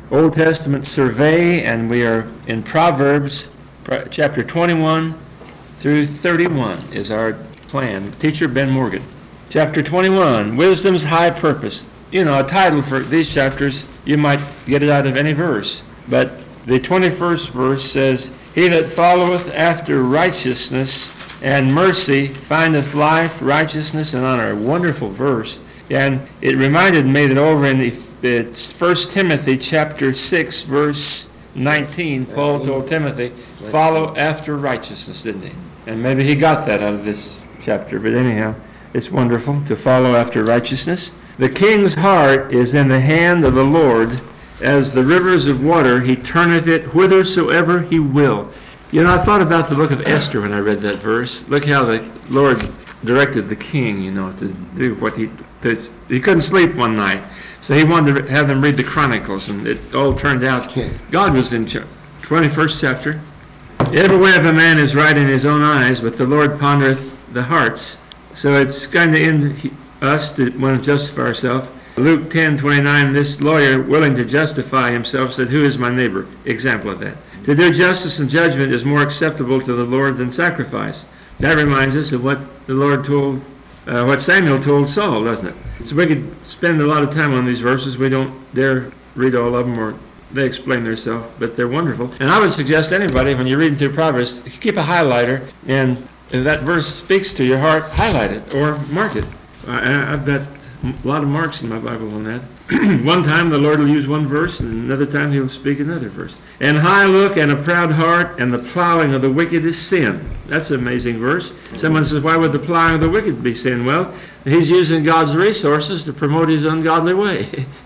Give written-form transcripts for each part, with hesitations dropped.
Old Testament survey, and we are in Proverbs chapter 21 through 31 is our plan. Teacher Ben Morgan. Chapter 21, Wisdom's High Purpose. You know, a title for these chapters, you might get it out of any verse. But the 21st verse says, He that followeth after righteousness and mercy findeth life, righteousness, and honor. A wonderful verse. And it reminded me that over in it's 1 Timothy chapter 6, verse 19, Paul told Timothy, follow after righteousness, didn't he? And maybe he got that out of this chapter. But anyhow, it's wonderful to follow after righteousness. The king's heart is in the hand of the Lord. As the rivers of water, he turneth it whithersoever he will. You know, I thought about the book of Esther when I read that verse. Look how the Lord directed the king, you know, to do what he couldn't sleep one night. So he wanted to have them read the Chronicles, and it all turned out God was in charge. 21st chapter. Every way of a man is right in his own eyes, but the Lord pondereth the hearts. So it's kind of in us to want to justify ourselves. Luke 10:29, this lawyer, willing to justify himself, said, who is my neighbor? Example of that. To do justice and judgment is more acceptable to the Lord than sacrifice. That reminds us of what the Lord told, what Samuel told Saul, doesn't it? So we could spend a lot of time on these verses. We don't dare read all of them, or they explain themselves, but they're wonderful. And I would suggest anybody, when you're reading through Proverbs, keep a highlighter, and if that verse speaks to your heart, highlight it or mark it. I've got a lot of marks in my Bible on that. One time the Lord will use one verse, and another time he'll speak another verse. And high look and a proud heart, and the plowing of the wicked is sin. That's an amazing verse. Someone says, why would the plowing of the wicked be sin? Well, he's using God's resources to promote his ungodly way.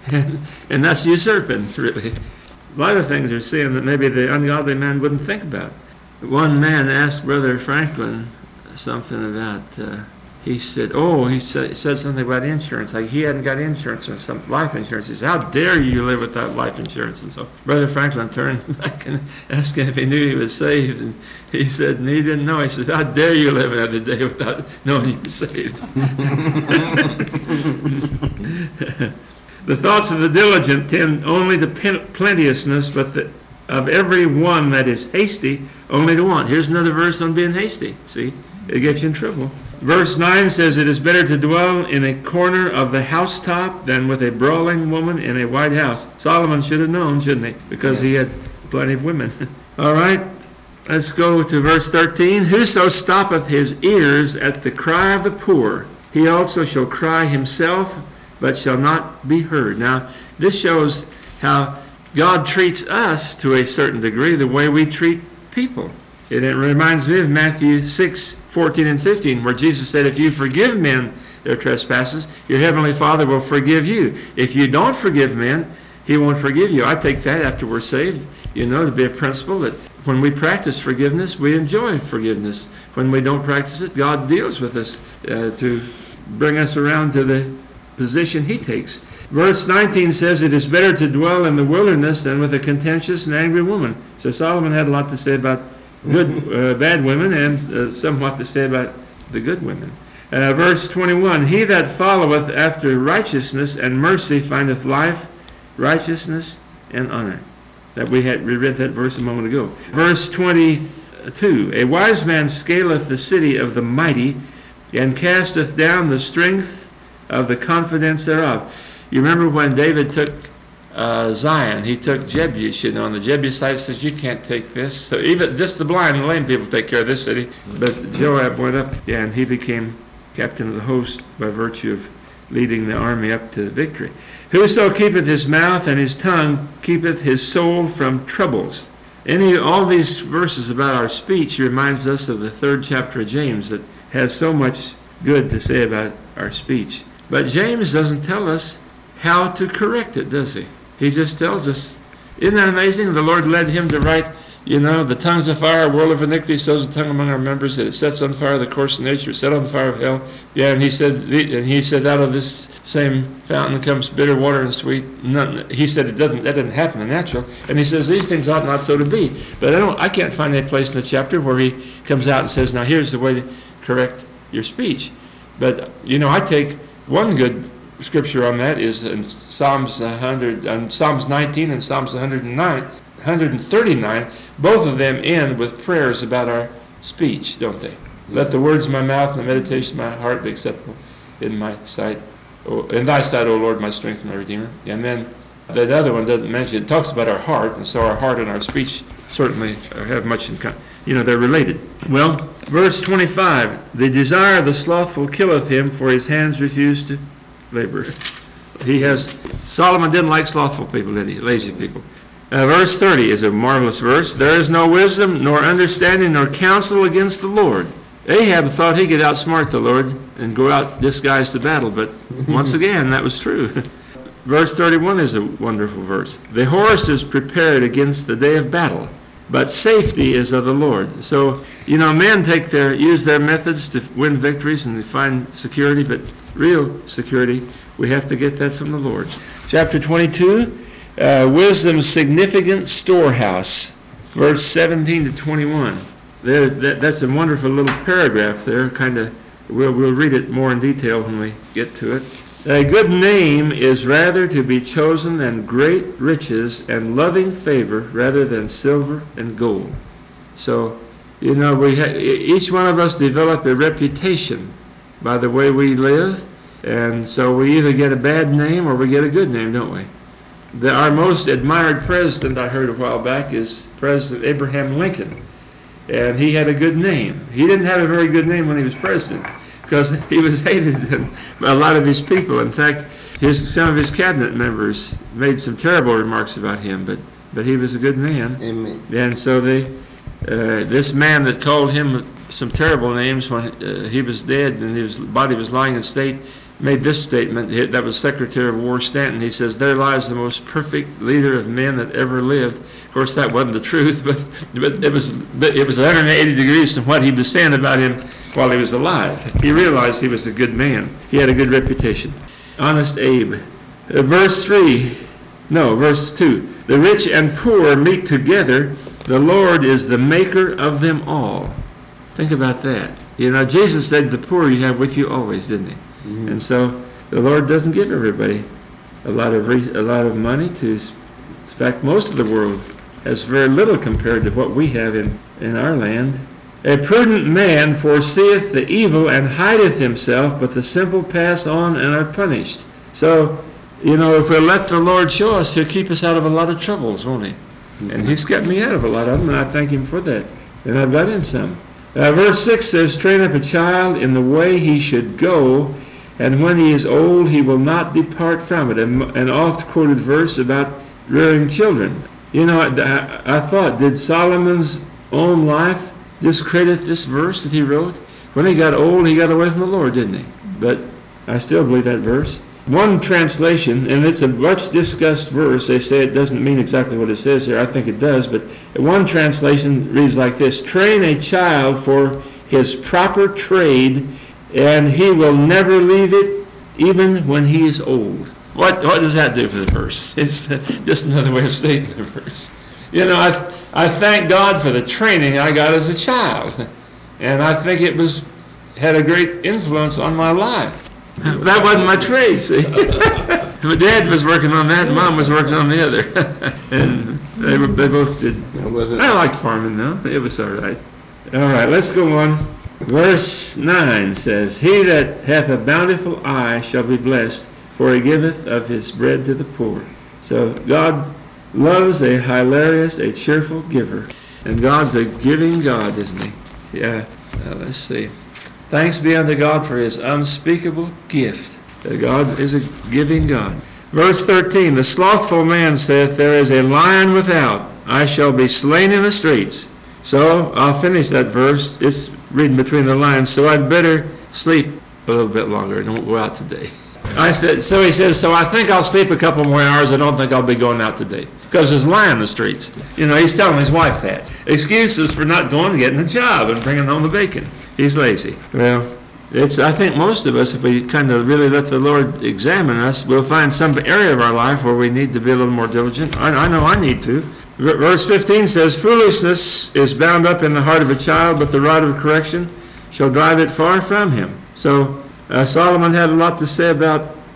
And that's usurping, really. A lot of things are sin that maybe the ungodly man wouldn't think about. One man asked Brother Franklin something about... He said something about insurance, like he hadn't got insurance or some life insurance. He said, how dare you live without life insurance? And so Brother Franklin turned back and asked him if he knew he was saved. And he said, and he didn't know. He said, how dare you live another day without knowing you're saved? The thoughts of the diligent tend only to plenteousness, but of every one that is hasty, only to want. Here's another verse on being hasty. See, it gets you in trouble. Verse 9 says, it is better to dwell in a corner of the housetop than with a brawling woman in a white house. Solomon should have known, shouldn't he? Because he had plenty of women. All right, let's go to verse 13. Whoso stoppeth his ears at the cry of the poor, he also shall cry himself, but shall not be heard. Now, this shows how God treats us to a certain degree the way we treat people. It reminds me of Matthew 6:14 and 15, where Jesus said, if you forgive men their trespasses, your heavenly Father will forgive you. If you don't forgive men, he won't forgive you. I take that after we're saved, to be a principle that when we practice forgiveness, we enjoy forgiveness. When we don't practice it, God deals with us to bring us around to the position he takes. Verse 19 says, it is better to dwell in the wilderness than with a contentious and angry woman. So Solomon had a lot to say about bad women, and somewhat to say about the good women. Verse 21, he that followeth after righteousness and mercy findeth life, righteousness, and honor. We read that verse a moment ago. Verse 22, a wise man scaleth the city of the mighty, and casteth down the strength of the confidence thereof. You remember when David took Zion, he took Jebus, and the Jebusites says, you can't take this. So even just the blind and lame people take care of this city. But Joab went up, and he became captain of the host by virtue of leading the army up to victory. Whoso keepeth his mouth and his tongue keepeth his soul from troubles. All these verses about our speech reminds us of the 3rd chapter of James that has so much good to say about our speech. But James doesn't tell us how to correct it, does he? He just tells us, isn't that amazing? The Lord led him to write, the tongues of fire, a world of iniquity, sows the tongue among our members, that it sets on fire the course of nature, set on fire of hell. Yeah, and he said, out of this same fountain comes bitter water and sweet. He said that doesn't happen in the natural. And he says these things ought not so to be. But I can't find any place in the chapter where he comes out and says, now here's the way to correct your speech. But I take one good scripture on that is in Psalms 19 and Psalms 139. Both of them end with prayers about our speech, don't they? Let the words of my mouth and the meditation of my heart be acceptable in my sight. In thy sight, O Lord, my strength and my redeemer. And then that other one doesn't mention, it talks about our heart, and so our heart and our speech certainly have much in common. They're related. Well, verse 25, the desire of the slothful killeth him, for his hands refuse to labor. Solomon didn't like slothful people, did he? Lazy people. Verse 30 is a marvelous verse. There is no wisdom, nor understanding, nor counsel against the Lord. Ahab thought he could outsmart the Lord and go out disguised to battle, but once again, that was true. Verse 31 is a wonderful verse. The horse is prepared against the day of battle, but safety is of the Lord. So, men use their methods to win victories and to find security, but real security, we have to get that from the Lord. Chapter 22, wisdom's significant storehouse, verse 17 to 21. That's a wonderful little paragraph there. We'll read it more in detail when we get to it. A good name is rather to be chosen than great riches, and loving favor rather than silver and gold. So, each one of us develop a reputation by the way we live, and so we either get a bad name or we get a good name, don't we? Our most admired president, I heard a while back, is President Abraham Lincoln. And he had a good name. He didn't have a very good name when he was president, because he was hated by a lot of his people. In fact, some of his cabinet members made some terrible remarks about him, but he was a good man. Amen. And so this man that called him some terrible names when he was dead and his body was lying in state made this statement. That was Secretary of War Stanton. He says, "There lies the most perfect leader of men that ever lived." Of course, that wasn't the truth, but it was 180 degrees from what he was saying about him while he was alive. He realized he was a good man. He had a good reputation. Honest Abe. Verse 2. The rich and poor meet together. The Lord is the maker of them all. Think about that. Jesus said, the poor you have with you always, didn't he? Mm-hmm. And so the Lord doesn't give everybody a lot of money in fact, most of the world has very little compared to what we have in our land. A prudent man foreseeth the evil and hideth himself, but the simple pass on and are punished. So, if we let the Lord show us, he'll keep us out of a lot of troubles, won't he? And he's kept me out of a lot of them, and I thank him for that. And I've got in some. Verse 6 says, train up a child in the way he should go, and when he is old, he will not depart from it. An oft-quoted verse about rearing children. I thought, did Solomon's own life discredit this verse that he wrote? When he got old, he got away from the Lord, didn't he? But I still believe that verse. One translation, and it's a much discussed verse, they say it doesn't mean exactly what it says here. I think it does, but one translation reads like this: train a child for his proper trade, and he will never leave it even when he is old. What does that do for the verse? It's just another way of stating the verse. I thank God for the training I got as a child, and I think it had a great influence on my life. That wasn't my trade, see. My dad was working on that, and Mom was working on the other. And they both did. I liked farming, though. It was all right. All right, let's go on. Verse 9 says, he that hath a bountiful eye shall be blessed, for he giveth of his bread to the poor. So God loves a hilarious, a cheerful giver. And God's a giving God, isn't he? Yeah. Let's see. Thanks be unto God for his unspeakable gift. God is a giving God. Verse 13, the slothful man saith, there is a lion without. I shall be slain in the streets. So I'll finish that verse. It's reading between the lines, so I'd better sleep a little bit longer and don't go out today. He says, so I think I'll sleep a couple more hours. I don't think I'll be going out today. Because there's a lion in the streets. He's telling his wife that. Excuses for not going and getting a job and bringing home the bacon. He's lazy. Well, I think most of us, if we kind of really let the Lord examine us, we'll find some area of our life where we need to be a little more diligent. I know I need to. Verse 15 says, foolishness is bound up in the heart of a child, but the rod of correction shall drive it far from him. So Solomon had a lot to say about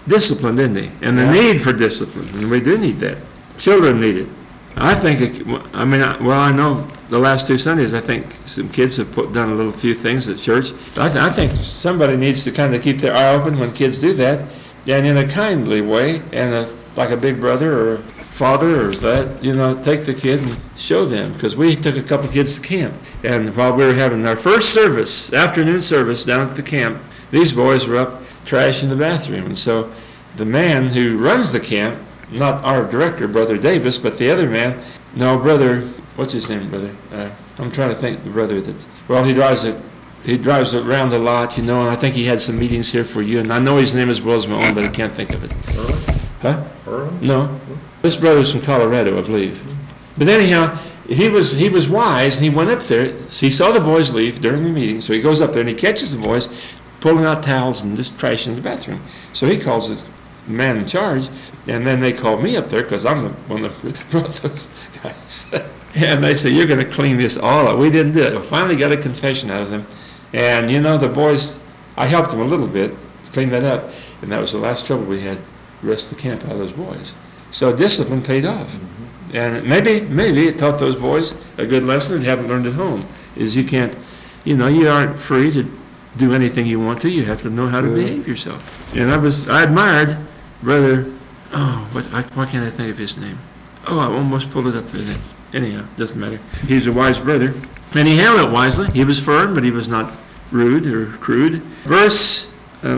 disciplined, isn't he? And the need for discipline, and we do need that. Children need it. I know the last 2 Sundays, I think some kids have done a few things at church. I think somebody needs to kind of keep their eye open when kids do that, and in a kindly way, and like a big brother or a father or that, take the kid and show them. Because we took a couple kids to camp, and while we were having our first service, afternoon service down at the camp, these boys were up trashing the bathroom. And so the man who runs the camp, not our director, Brother Davis, but the other man, brother, what's his name, brother? I'm trying to think the brother he drives it around a lot, and I think he had some meetings here for you, and I know his name as well as my own, but I can't think of it. Huh? No. This brother's from Colorado, I believe. But anyhow, he was wise, and he went up there. So he saw the boys leave during the meeting, so he goes up there, and he catches the boys pulling out towels and just trashing the bathroom. So he calls his man in charge, and then they called me up there because I'm the one that brought those guys. And they said, you're going to clean this all up. We didn't do it. I finally got a confession out of them. And, the boys, I helped them a little bit to clean that up. And that was the last trouble we had the rest of the camp out of those boys. So discipline paid off. Mm-hmm. And maybe it taught those boys a good lesson they haven't learned at home, is you can't, you aren't free to do anything you want to. You have to know how to behave yourself. And I admired Brother, why can't I think of his name? I almost pulled it up there. Anyhow, doesn't matter. He's a wise brother. And he handled it wisely. He was firm, but he was not rude or crude. Let's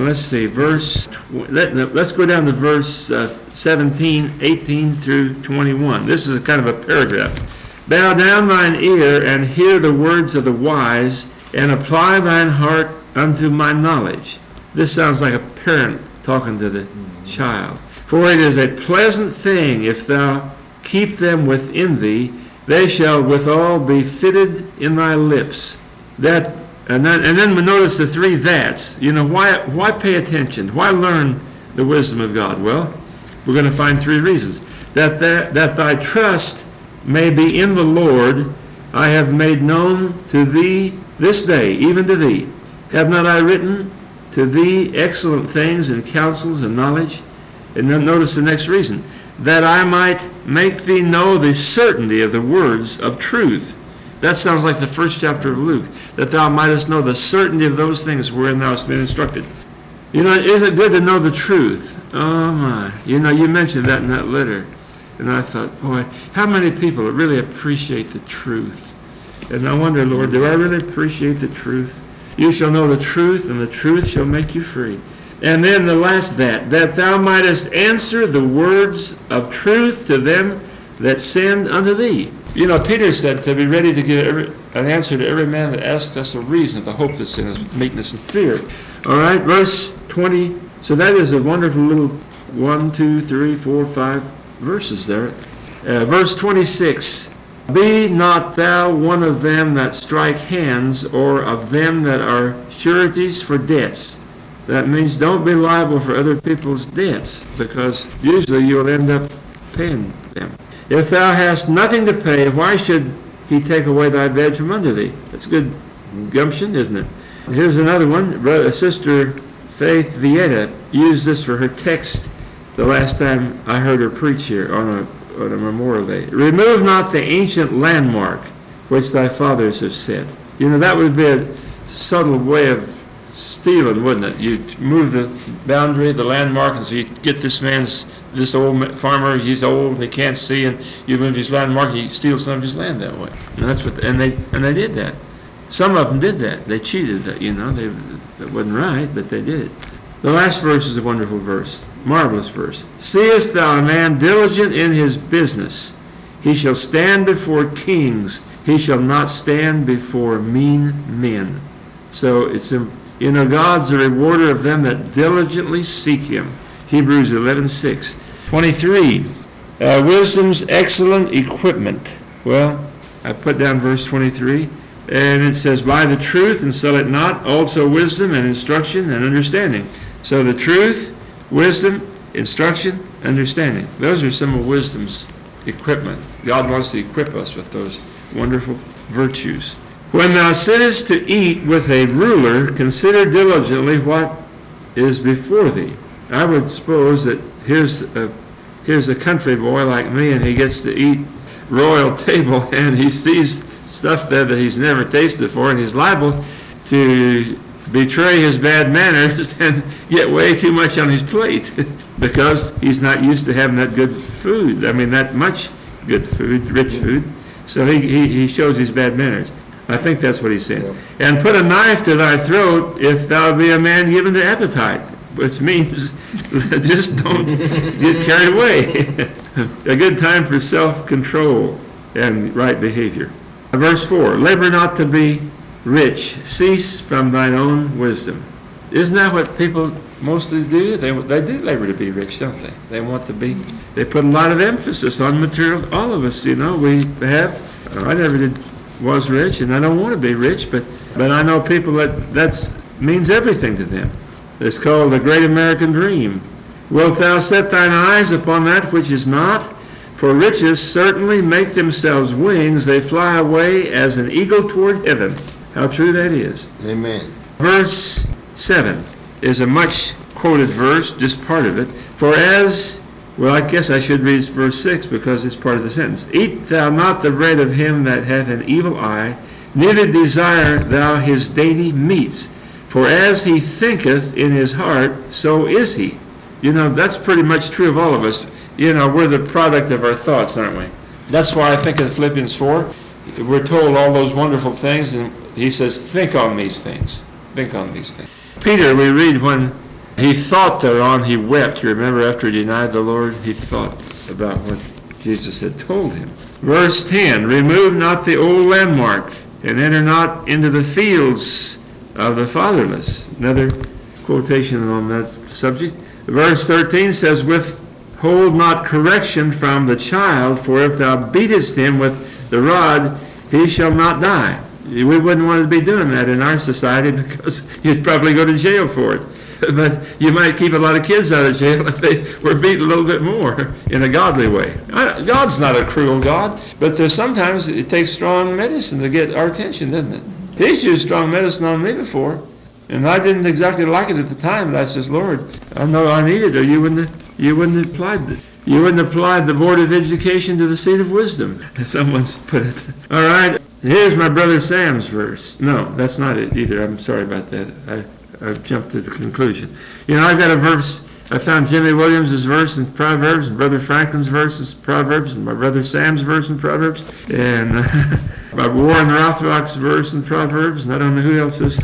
go down to verse 17, 18 through 21. This is a kind of a paragraph. Bow down thine ear and hear the words of the wise, and apply thine heart unto my knowledge. This sounds like a parent talking to the child. For it is a pleasant thing if thou keep them within thee, they shall withal be fitted in thy lips. And then we notice the 3 that's. Why pay attention? Why learn the wisdom of God? Well, we're going to find 3 reasons. That thy trust may be in the Lord, I have made known to thee this day, even to thee. Have not I written to thee excellent things and counsels and knowledge? And then notice the next reason. That I might make thee know the certainty of the words of truth. That sounds like the first chapter of Luke. That thou mightest know the certainty of those things wherein thou hast been instructed. Isn't it good to know the truth? Oh my. You mentioned that in that letter. And I thought, boy, how many people really appreciate the truth? And I wonder, Lord, do I really appreciate the truth? You shall know the truth, and the truth shall make you free. And then the last that thou mightest answer the words of truth to them that send unto thee. Peter said to be ready to give an answer to every man that asks us a reason of the hope that's in us with meekness and fear. All right, verse 20. So that is a wonderful little 1, 2, 3, 4, 5 verses there. Verse 26. Be not thou one of them that strike hands, or of them that are sureties for debts. That means don't be liable for other people's debts, because usually you'll end up paying them. If thou hast nothing to pay, why should he take away thy bed from under thee? That's good gumption, isn't it? Here's another one. Sister Faith Vieta used this for her text the last time I heard her preach here on a Memorial Day. Remove not the ancient landmark which thy fathers have set. That would be a subtle way of stealing, wouldn't it? You move the boundary, the landmark, and so you get this old farmer, he's old and he can't see, and you move his landmark and you steal some of his land that way. And they did that. Some of them did that. They cheated that, that wasn't right, but they did it. The last verse is a wonderful verse, marvelous verse. Seest thou a man diligent in his business? He shall stand before kings. He shall not stand before mean men. So it's God's the rewarder of them that diligently seek him. Hebrews 11:6. 23. Wisdom's excellent equipment. Well, I put down verse 23, and it says, buy the truth and sell it not, also wisdom and instruction and understanding. So the truth, wisdom, instruction, understanding. Those are some of wisdom's equipment. God wants to equip us with those wonderful virtues. When thou sittest to eat with a ruler, consider diligently what is before thee. I would suppose that here's a country boy like me, and he gets to eat royal table, and he sees stuff there that he's never tasted before, and he's liable to betray his bad manners and get way too much on his plate because he's not used to having that good food. I mean, that much good food, rich food. So he shows his bad manners. I think that's what he said. Yeah. And put a knife to thy throat if thou be a man given to appetite, which means just don't get carried away. A good time for self-control and right behavior. Verse 4, labor not to be rich, cease from thine own wisdom. Isn't that what people mostly do? They do labor to be rich, don't they? They want to be. They put a lot of emphasis on material. All of us, we have. I never was rich, and I don't want to be rich, but I know people that means everything to them. It's called the Great American Dream. Wilt thou set thine eyes upon that which is not? For riches certainly make themselves wings. They fly away as an eagle toward heaven. How true that is. Amen. Verse 7 is a much quoted verse, just part of it. For as, well, I guess I should read verse 6 because it's part of the sentence. Eat thou not the bread of him that hath an evil eye, neither desire thou his dainty meats. For as he thinketh in his heart, so is he. That's pretty much true of all of us. We're the product of our thoughts, aren't we? That's why I think in Philippians 4, we're told all those wonderful things, and he says, think on these things. Think on these things. Peter, we read when he thought thereon, he wept. You remember after he denied the Lord, he thought about what Jesus had told him. Verse 10, remove not the old landmark, and enter not into the fields of the fatherless. Another quotation on that subject. Verse 13 says, withhold not correction from the child, for if thou beatest him with the rod, he shall not die. We wouldn't want to be doing that in our society because you'd probably go to jail for it. But you might keep a lot of kids out of jail if they were beat a little bit more in a godly way. God's not a cruel God, but sometimes it takes strong medicine to get our attention, doesn't it? He's used strong medicine on me before, and I didn't exactly like it at the time, but I says, Lord, I know I need it, or you wouldn't have applied it. You wouldn't have applied the Board of Education to the seat of wisdom, as someone's put it. All right, here's my brother Sam's verse. No, that's not it either. I'm sorry about that. I've jumped to the conclusion. I've got a verse. I found Jimmy Williams' verse in Proverbs, and Brother Franklin's verse in Proverbs, and my brother Sam's verse in Proverbs, and my Warren Rothrock's verse in Proverbs, and I don't know who else's.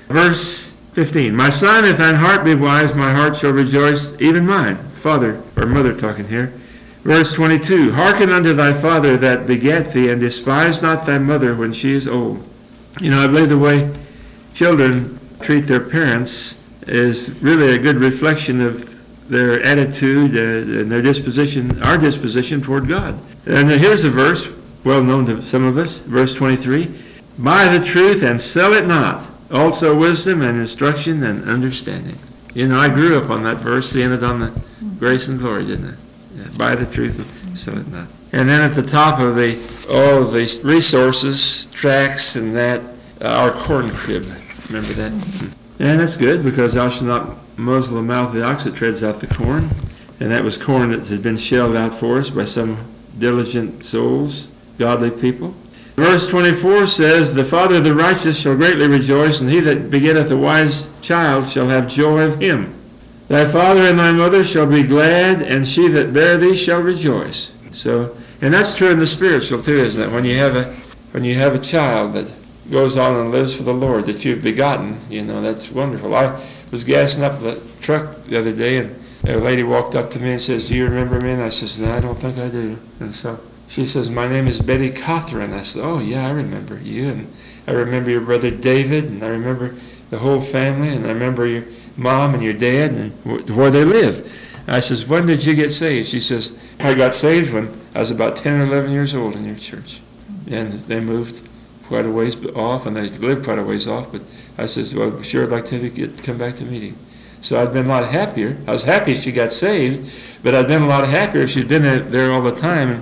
Verse 15, my son, if thine heart be wise, my heart shall rejoice, even mine. Father, or mother talking here. Verse 22, hearken unto thy father that begat thee, and despise not thy mother when she is old. I believe the way children treat their parents is really a good reflection of their attitude and their disposition, our disposition toward God. And here's a verse, well known to some of us, verse 23, buy the truth and sell it not, also wisdom and instruction and understanding. I grew up on that verse, seeing it on the Grace and Glory, didn't I? Yeah, buy the truth and sell it not. And then at the top of all of the resources, tracts and that, our corn crib. Remember that? And that's good because thou shalt not muzzle the mouth of the ox that treads out the corn. And that was corn that had been shelled out for us by some diligent souls, godly people. Verse 24 says, the father of the righteous shall greatly rejoice, and he that begetteth a wise child shall have joy of him. Thy father and thy mother shall be glad, and she that bare thee shall rejoice. So, and that's true in the spiritual too, isn't it? When you have a child that goes on and lives for the Lord that you've begotten, that's wonderful. I was gassing up the truck the other day, and a lady walked up to me and says, do you remember me? And I says, no, I don't think I do. And so she says, my name is Betty Cothran. I said, oh yeah, I remember you, and I remember your brother David, and I remember the whole family, and I remember your mom and your dad and where they lived. I says, when did you get saved? She says, I got saved when I was about 10 or 11 years old in your church. And they moved quite a ways off, and they lived quite a ways off, but I says, well, sure, I'd like to have you come back to meeting. So I'd been a lot happier. I was happy she got saved, but I'd been a lot happier if she'd been there all the time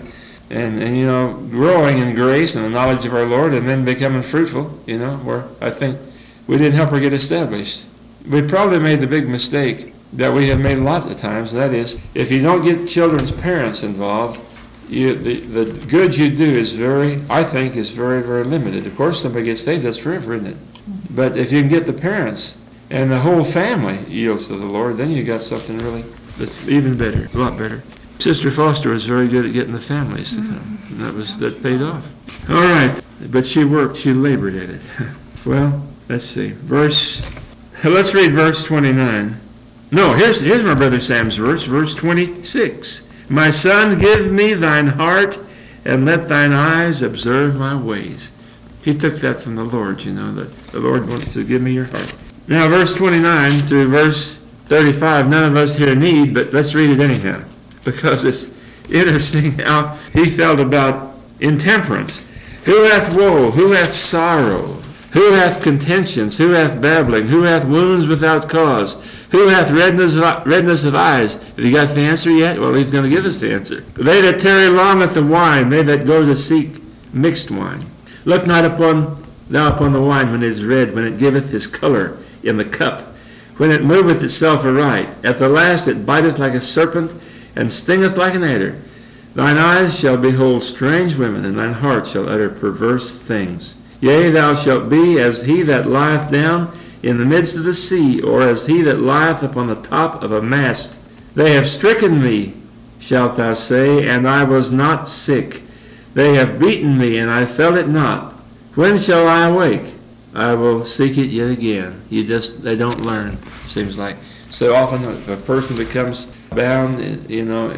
and growing in grace and the knowledge of our Lord and then becoming fruitful, where I think we didn't help her get established. We probably made the big mistake that we have made a lot of times, and that is, if you don't get children's parents involved, the good you do is very limited. Of course, somebody gets saved, that's forever, isn't it? But if you can get the parents and the whole family yields to the Lord, then you got something really that's even better, a lot better. Sister Foster was very good at getting the families to come, and that paid off. All right, but she labored at it. Well, let's see. Let's read verse 29. No, here's my brother Sam's verse 26. My son, give me thine heart, and let thine eyes observe my ways. He took that from the Lord, that the Lord wants to give me your heart. Now, verse 29 through verse 35, none of us here need, but let's read it anyhow, because it's interesting how he felt about intemperance. Who hath woe? Who hath sorrow? Who hath contentions? Who hath babbling? Who hath wounds without cause? Who hath redness of eyes? Have you got the answer yet? Well, he's going to give us the answer. They that tarry long at the wine, they that go to seek mixed wine. Look not upon the wine when it is red, when it giveth his color in the cup, when it moveth itself aright. At the last it biteth like a serpent, and stingeth like an adder. Thine eyes shall behold strange women, and thine heart shall utter perverse things. Yea, thou shalt be as he that lieth down in the midst of the sea, or as he that lieth upon the top of a mast. They have stricken me, shalt thou say, and I was not sick. They have beaten me, and I felt it not. When shall I awake? I will seek it yet again. They don't learn, seems like. So often a person becomes bound, and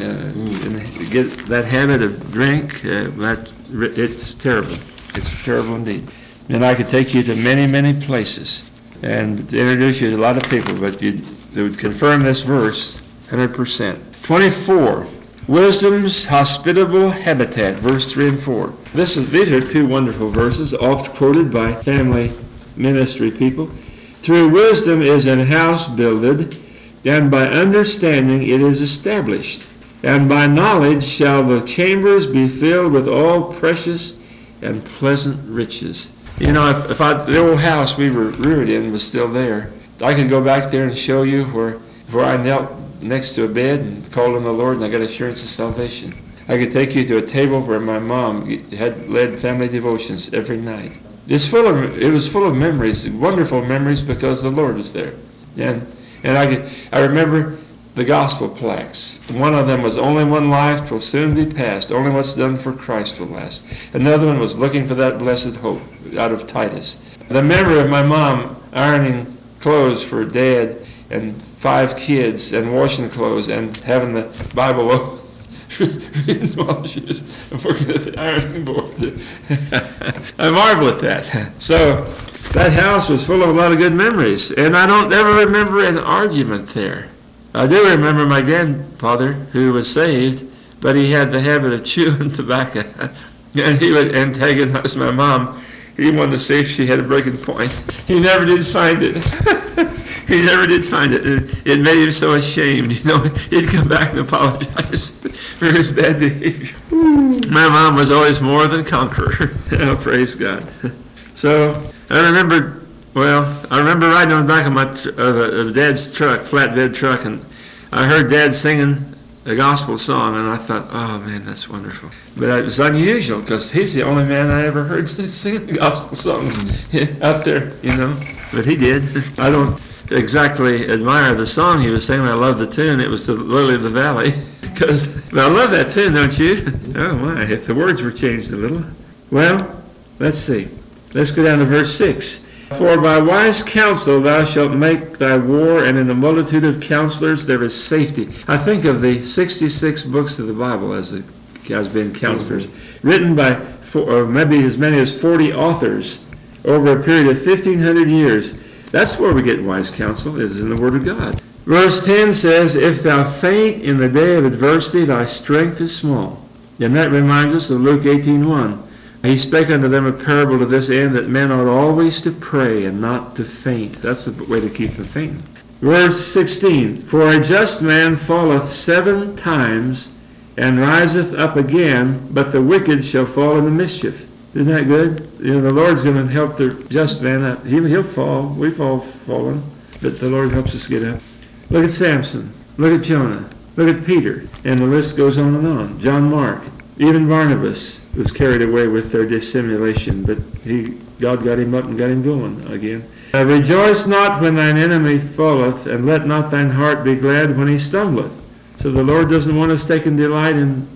get that habit of drink, it's terrible. It's terrible indeed. And I could take you to many, many places and introduce you to a lot of people, but they would confirm this verse 100%. 24, wisdom's hospitable habitat, verse 3 and 4. These are two wonderful verses, oft quoted by family ministry people. Through wisdom is an house builded, and by understanding it is established. And by knowledge shall the chambers be filled with all precious and pleasant riches. If the old house we were reared in was still there, I could go back there and show you where I knelt next to a bed and called on the Lord, and I got assurance of salvation. I could take you to a table where my mom had led family devotions every night. It was full of memories, wonderful memories, because the Lord was there. And I remember the gospel plaques. One of them was, only one life will soon be past. Only what's done for Christ will last. Another one was looking for that blessed hope, out of Titus. The memory of my mom ironing clothes for Dad and 5 kids and washing clothes and having the Bible open. Reading while she was working at the ironing board. I marvel at that. So that house was full of a lot of good memories, and I don't ever remember an argument there. I do remember my grandfather, who was saved, but he had the habit of chewing tobacco, and he would antagonize my mom. He wanted to see if she had a breaking point. He never did find it. He never did find it. It made him so ashamed. He'd come back and apologize for his bad behavior. My mom was always more than conqueror. Oh, praise God. So I remember riding on the back of my Dad's truck, flatbed truck, and I heard Dad singing a gospel song, and I thought, oh man, that's wonderful. But it was unusual, because he's the only man I ever heard singing gospel songs out there, But he did. I don't exactly admire the song he was singing. I love the tune. It was the Lily of the Valley. But I love that tune, don't you? Oh my, if the words were changed a little. Well, let's see. Let's go down to verse 6. For by wise counsel thou shalt make thy war, and in the multitude of counselors there is safety. I think of the 66 books of the Bible as being counselors, written by or maybe as many as 40 authors over a period of 1,500 years. That's where we get wise counsel, is in the Word of God. Verse 10 says, if thou faint in the day of adversity, thy strength is small. And that reminds us of Luke 18:1. He spake unto them a parable to this end, that men ought always to pray and not to faint. That's the way to keep from fainting. Verse 16, for a just man falleth 7 times and riseth up again, but the wicked shall fall into mischief. Isn't that good? The Lord's going to help the just man up. He'll fall. We've all fallen, but the Lord helps us get up. Look at Samson. Look at Jonah. Look at Peter. And the list goes on and on. John Mark. Even Barnabas was carried away with their dissimulation, but God got him up and got him going again. Rejoice not when thine enemy falleth, and let not thine heart be glad when he stumbleth. So the Lord doesn't want us taking delight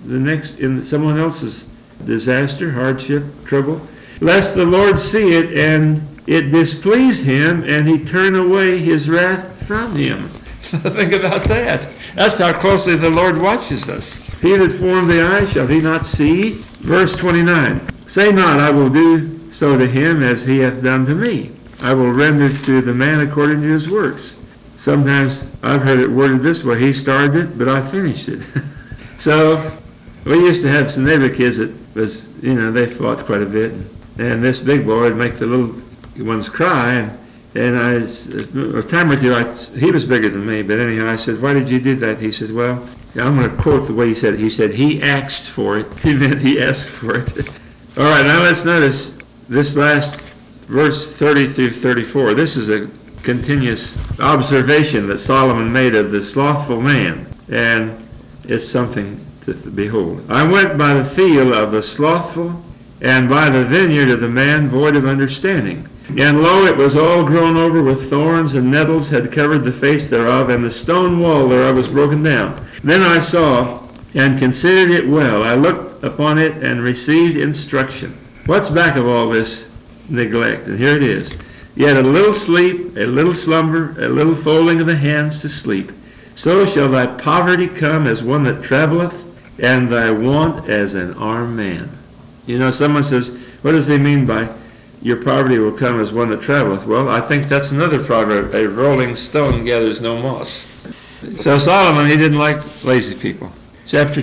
in someone else's disaster, hardship, trouble, lest the Lord see it and it displease him, and he turn away his wrath from him. So think about that. That's how closely the Lord watches us. He that formed the eye, shall he not see? Verse 29. Say not, I will do so to him as he hath done to me. I will render to the man according to his works. Sometimes I've heard it worded this way, he started it, but I finished it. So we used to have some neighbor kids that was, they fought quite a bit. And this big boy would make the little ones cry. And a time or two, he was bigger than me, but anyhow, I said, why did you do that? He said, well, I'm going to quote the way he said it. He said, he asked for it. He meant he asked for it. All right, now let's notice this last verse 30 through 34. This is a continuous observation that Solomon made of the slothful man, and it's something to behold. I went by the field of the slothful, and by the vineyard of the man void of understanding. And lo, it was all grown over with thorns, and nettles had covered the face thereof, and the stone wall thereof was broken down. Then I saw and considered it well. I looked upon it and received instruction. What's back of all this neglect? And here it is. Yet a little sleep, a little slumber, a little folding of the hands to sleep. So shall thy poverty come as one that travelleth, and thy want as an armed man. Someone says, what does he mean by your poverty will come as one that traveleth? Well, I think that's another proverb. A rolling stone gathers no moss. So Solomon, he didn't like lazy people. Chapter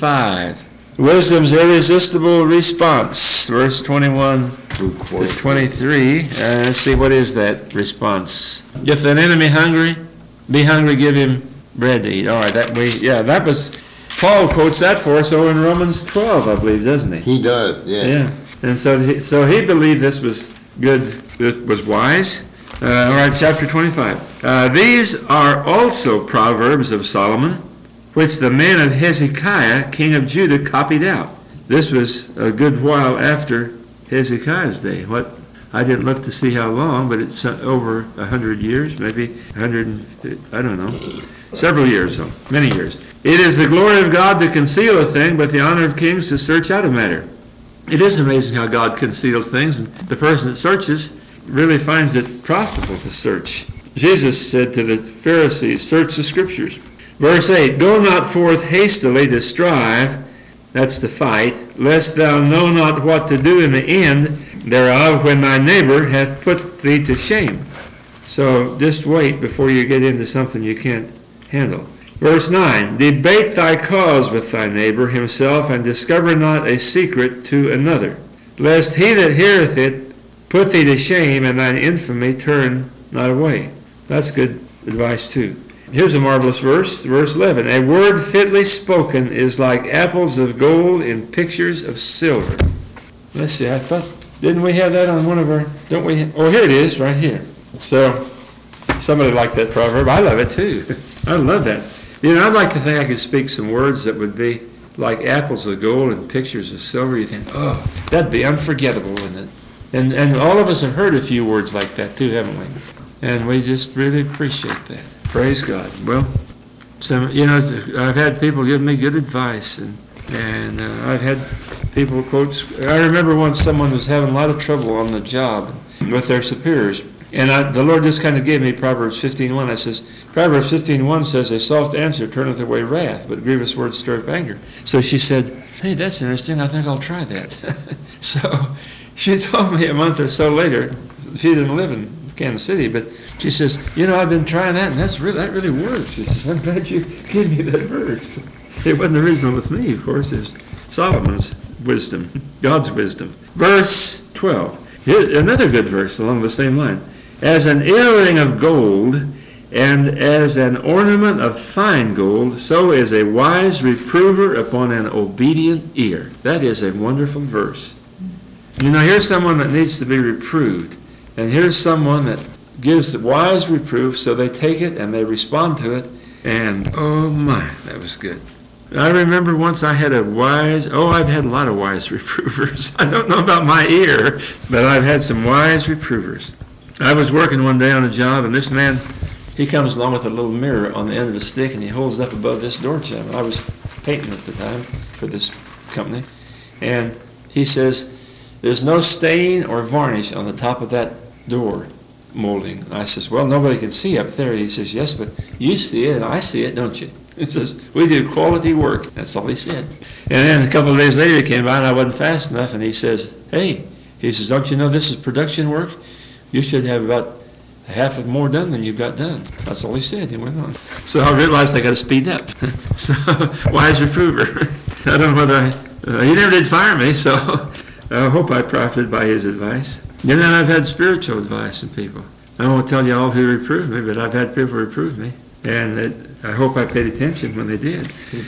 25. Wisdom's irresistible response. Verse 21 to 23. Let's see, what is that response? If an enemy be hungry, give him bread to eat. All right, that was, Paul quotes that for us over in Romans 12, I believe, doesn't he? He does, yeah. Yeah. And so he believed this was good, it was wise. All right, chapter 25. These are also proverbs of Solomon, which the man of Hezekiah, king of Judah, copied out. This was a good while after Hezekiah's day. I didn't look to see how long, but it's over 100 years, maybe 100, I don't know, several years, so many years. It is the glory of God to conceal a thing, but the honor of kings to search out a matter. It is amazing how God conceals things, and the person that searches really finds it profitable to search. Jesus said to the Pharisees, search the Scriptures. Verse 8, go not forth hastily to strive, that's to fight, lest thou know not what to do in the end thereof when thy neighbor hath put thee to shame. So just wait before you get into something you can't handle. Verse 9, debate thy cause with thy neighbor himself, and discover not a secret to another, lest he that heareth it put thee to shame, and thine infamy turn not away. That's good advice too. Here's a marvelous verse, verse 11. A word fitly spoken is like apples of gold in pictures of silver. Let's see, I thought, didn't we have that on one of our, don't we? Oh, here it is, right here. So, somebody liked that proverb. I love it too. I love that. I'd like to think I could speak some words that would be like apples of gold and pictures of silver. You think, oh, that'd be unforgettable, wouldn't it? And all of us have heard a few words like that too, haven't we? And we just really appreciate that. Praise God. Well, I've had people give me good advice, and I've had people quote. I remember once someone was having a lot of trouble on the job with their superiors. And the Lord just kind of gave me Proverbs 15:1. I says, Proverbs 15:1 says, a soft answer turneth away wrath, but grievous words stir up anger. So she said, hey, that's interesting. I think I'll try that. So she told me a month or so later, she didn't live in Kansas City, but she says, I've been trying that, and that really works. She says, I'm glad you gave me that verse. It wasn't original with me, of course. It was Solomon's wisdom, God's wisdom. Verse 12. Here's another good verse along the same line. As an earring of gold and as an ornament of fine gold, so is a wise reprover upon an obedient ear. That is a wonderful verse. Here's someone that needs to be reproved, and here's someone that gives the wise reproof, so they take it and they respond to it, and oh my, that was good. I remember once I had I've had a lot of wise reprovers. I don't know about my ear, but I've had some wise reprovers. I was working one day on a job, and this man, he comes along with a little mirror on the end of a stick, and he holds it up above this door jamb. I was painting at the time for this company, and he says, there's no stain or varnish on the top of that door molding. I says, well, nobody can see up there. He says, yes, but you see it and I see it, don't you? He says, we do quality work. That's all he said. And then a couple of days later he came by and I wasn't fast enough, and he says, hey, he says, don't you know this is production work? You should have about half of more done than you've got done. That's all he said. He went on. So I realized I got to speed up. So, wise reprover. I don't know whether he never did fire me, so I hope I profited by his advice. And then I've had spiritual advice from people. I won't tell you all who reproved me, but I've had people reprove me. And I hope I paid attention when they did.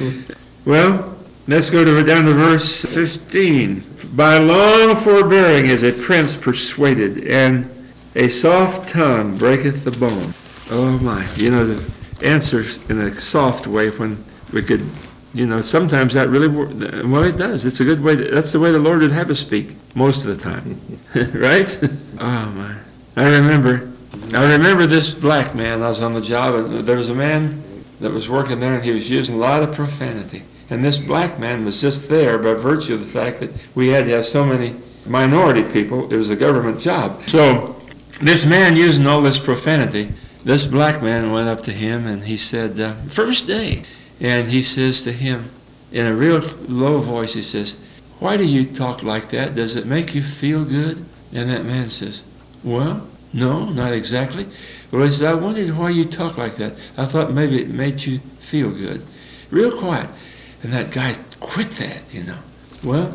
Well, let's go down to verse 15. By long forbearing is a prince persuaded, and a soft tongue breaketh the bone. Oh my, the answers in a soft way when we could, sometimes that really, well, it does. It's a good way, that's the way the Lord would have us speak most of the time. Right? Oh my. I remember this black man. I was on the job, and there was a man that was working there, and he was using a lot of profanity. And this black man was just there by virtue of the fact that we had to have so many minority people. It was a government job. So this man using all this profanity, this black man went up to him and he said, first day. And he says to him in a real low voice, he says, why do you talk like that? Does it make you feel good? And that man says, well, no, not exactly. Well, he said, I wondered why you talk like that. I thought maybe it made you feel good. Real quiet. And that guy quit that, Well,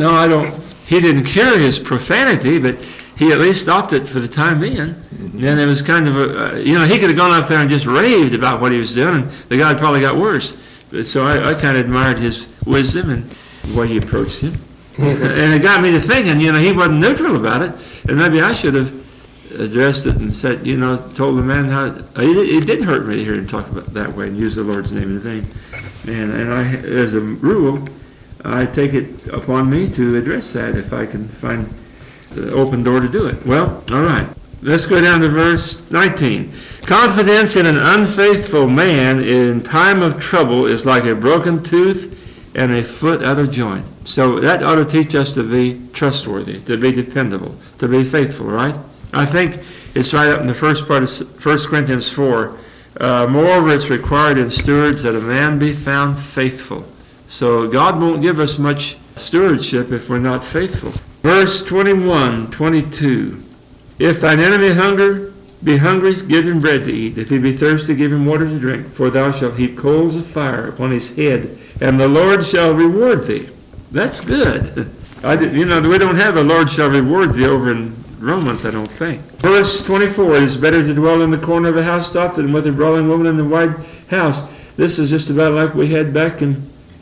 he didn't cure his profanity, but he at least stopped it for the time being. And then it was kind of he could have gone up there and just raved about what he was doing, and the guy probably got worse. But so I kind of admired his wisdom and the way he approached him. And it got me to thinking, he wasn't neutral about it, and maybe I should have addressed it and said, told the man how it did hurt me to hear him talk about it that way and use the Lord's name in vain. And I, as a rule, I take it upon me to address that if I can find the open door to do it. Well, all right. Let's go down to verse 19. Confidence in an unfaithful man in time of trouble is like a broken tooth and a foot out of joint. So that ought to teach us to be trustworthy, to be dependable, to be faithful, right? I think it's right up in the first part of 1 Corinthians 4. Moreover, it's required in stewards that a man be found faithful. So God won't give us much stewardship if we're not faithful. Verse 21, 22. If thine enemy be hungry, give him bread to eat. If he be thirsty, give him water to drink. For thou shalt heap coals of fire upon his head, and the Lord shall reward thee. That's good. We don't have the Lord shall reward thee over in Romans, I don't think. Verse 24, it is better to dwell in the corner of a housetop than with a brawling woman in the wide house. This is just about like we had back in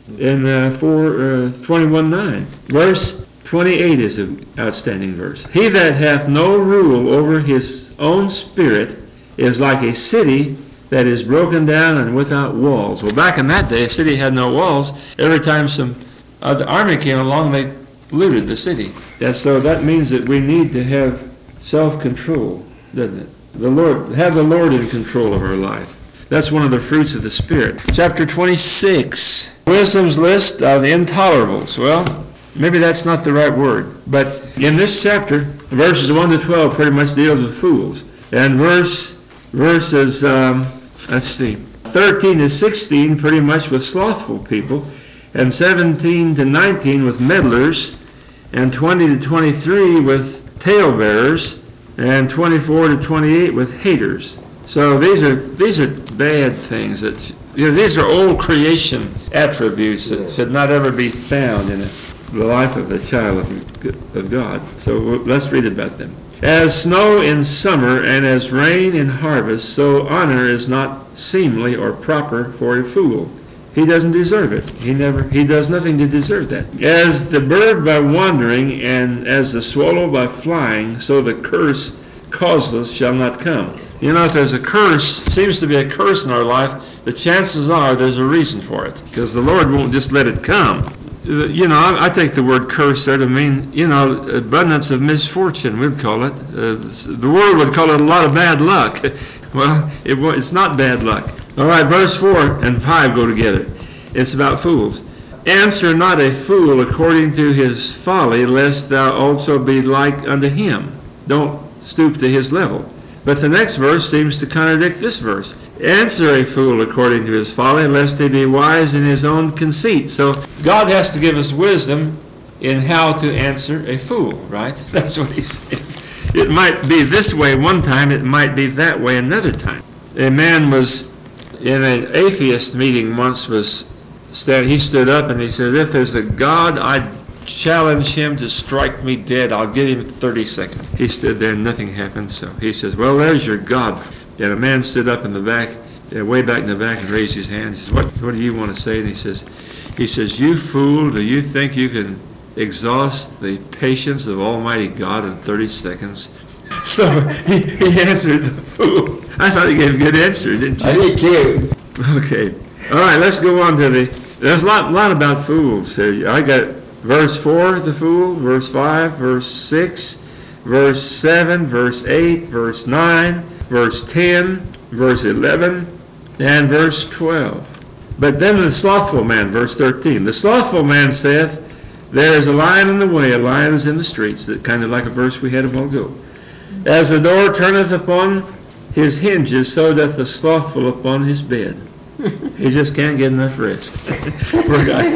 21:9. Verse 28 is an outstanding verse. He that hath no rule over his own spirit is like a city that is broken down and without walls. Well, back in that day, a city had no walls. Every time the army came along, they looted the city. So that means that we need to have self-control, doesn't it? Have the Lord in control of our life. That's one of the fruits of the Spirit. Chapter 26, wisdom's list of intolerables. Well, maybe that's not the right word, but in this chapter, verses 1 to 12 pretty much deals with fools. And verses 13 to 16 pretty much with slothful people, and 17 to 19 with meddlers, and 20 to 23 with talebearers, and 24 to 28 with haters. So these are bad things. These are old creation attributes that should not ever be found in the life of a child of God. So let's read about them. As snow in summer and as rain in harvest, so honor is not seemly or proper for a fool. He doesn't deserve it. He does nothing to deserve that. As the bird by wandering and as the swallow by flying, so the curse causeless shall not come. You know, if there's a curse, seems to be a curse in our life, the chances are there's a reason for it, because the Lord won't just let it come. You know, I take the word curse there to mean, you know, abundance of misfortune, we'd call it. The world would call it a lot of bad luck. Well, it's not bad luck. All right, verse 4 and 5 go together. It's about fools. Answer not a fool according to his folly, lest thou also be like unto him. Don't stoop to his level. But the next verse seems to contradict this verse. Answer a fool according to his folly, lest he be wise in his own conceit. So God has to give us wisdom in how to answer a fool, right? That's what he's saying. It might be this way one time, it might be that way another time. A man was in an atheist meeting once, he stood up and he said, if there's a God, I'd challenge him to strike me dead. I'll give him 30 seconds. He stood there and nothing happened. So he says, well, there's your God. And a man stood up in the back, way back in the back, and raised his hand. He says, what do you want to say? And he says, you fool, do you think you can exhaust the patience of Almighty God in 30 seconds? So he answered the fool. I thought he gave a good answer, didn't you? I did too. Okay. All right, let's go on to there's a lot about fools here. I got verse 4, the fool, verse 5, verse 6, verse 7, verse 8, verse 9, verse 10, verse 11, and verse 12. But then the slothful man, verse 13. The slothful man saith, there is a lion in the way, a lion is in the streets. That kind of like a verse we had a while ago. As the door turneth upon his hinges, so doth the slothful upon his bed. He just can't get enough rest. Poor guy.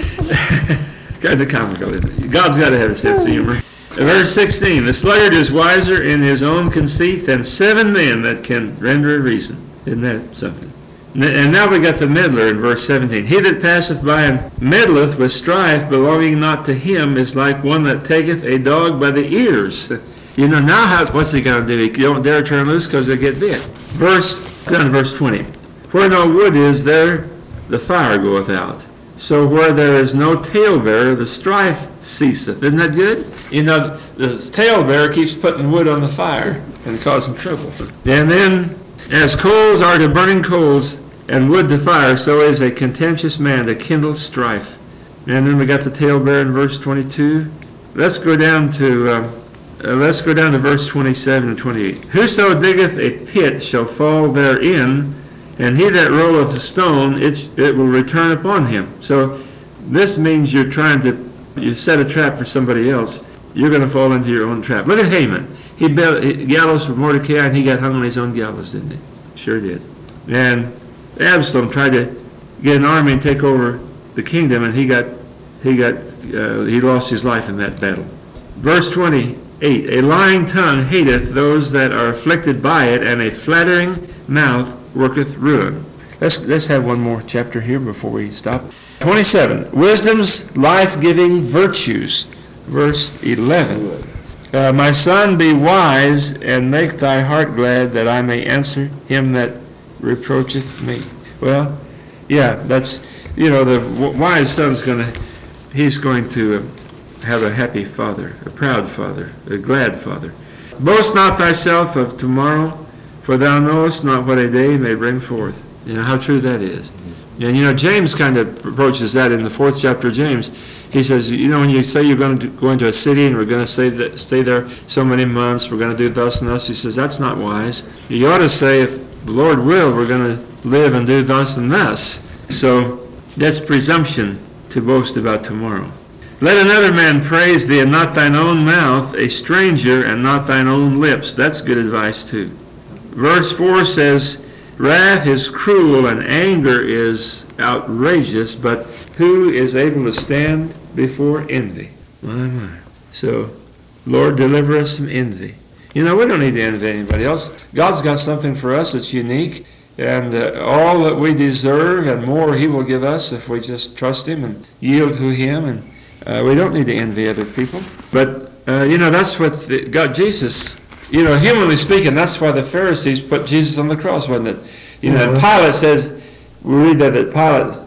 Kind of comical, isn't it? God's got to have a sense of humor. Verse 16, the sluggard is wiser in his own conceit than 7 men that can render a reason. Isn't that something? And now we got the meddler in verse 17. He that passeth by and meddleth with strife belonging not to him is like one that taketh a dog by the ears. You know, now what's he going to do? He don't dare turn loose because he'll get bit. Verse 20. Where no wood is, there the fire goeth out. So where there is no talebearer, the strife ceaseth. Isn't that good? You know, the talebearer keeps putting wood on the fire and causing trouble. And then, as coals are to burning coals, and wood to fire, so is a contentious man to kindle strife. And then we got the talebearer in verse 22. Let's go down to verse 27 and 28. Whoso diggeth a pit shall fall therein, and he that rolleth a stone, it will return upon him. So this means you set a trap for somebody else, you're going to fall into your own trap. Look at Haman. He built a gallows for Mordecai, and he got hung on his own gallows, didn't he? Sure did. And Absalom tried to get an army and take over the kingdom, and he lost his life in that battle. Verse 28, a lying tongue hateth those that are afflicted by it, and a flattering mouth worketh ruin. Let's have one more chapter here before we stop. 27, wisdom's life-giving virtues. Verse 11, my son, be wise, and make thy heart glad, that I may answer him that reproacheth me. Well, yeah, that's, the wise son's he's going to have a happy father, a proud father, a glad father. Boast not thyself of tomorrow, for thou knowest not what a day may bring forth. You know how true that is. And James kind of approaches that in the 4th chapter of James. He says, when you say you're going to go into a city and we're going to stay there so many months, we're going to do thus and thus, he says, that's not wise. You ought to say, if the Lord will, we're going to live and do thus and thus. So that's presumption to boast about tomorrow. Let another man praise thee, and not thine own mouth, a stranger, and not thine own lips. That's good advice too. Verse 4 says, wrath is cruel and anger is outrageous, but who is able to stand before envy? My. So, Lord, deliver us from envy. We don't need to envy anybody else. God's got something for us that's unique, and all that we deserve and more He will give us if we just trust Him and yield to Him. And we don't need to envy other people. But, that's what Jesus... humanly speaking, that's why the Pharisees put Jesus on the cross, wasn't it? And Pilate says, we read that Pilate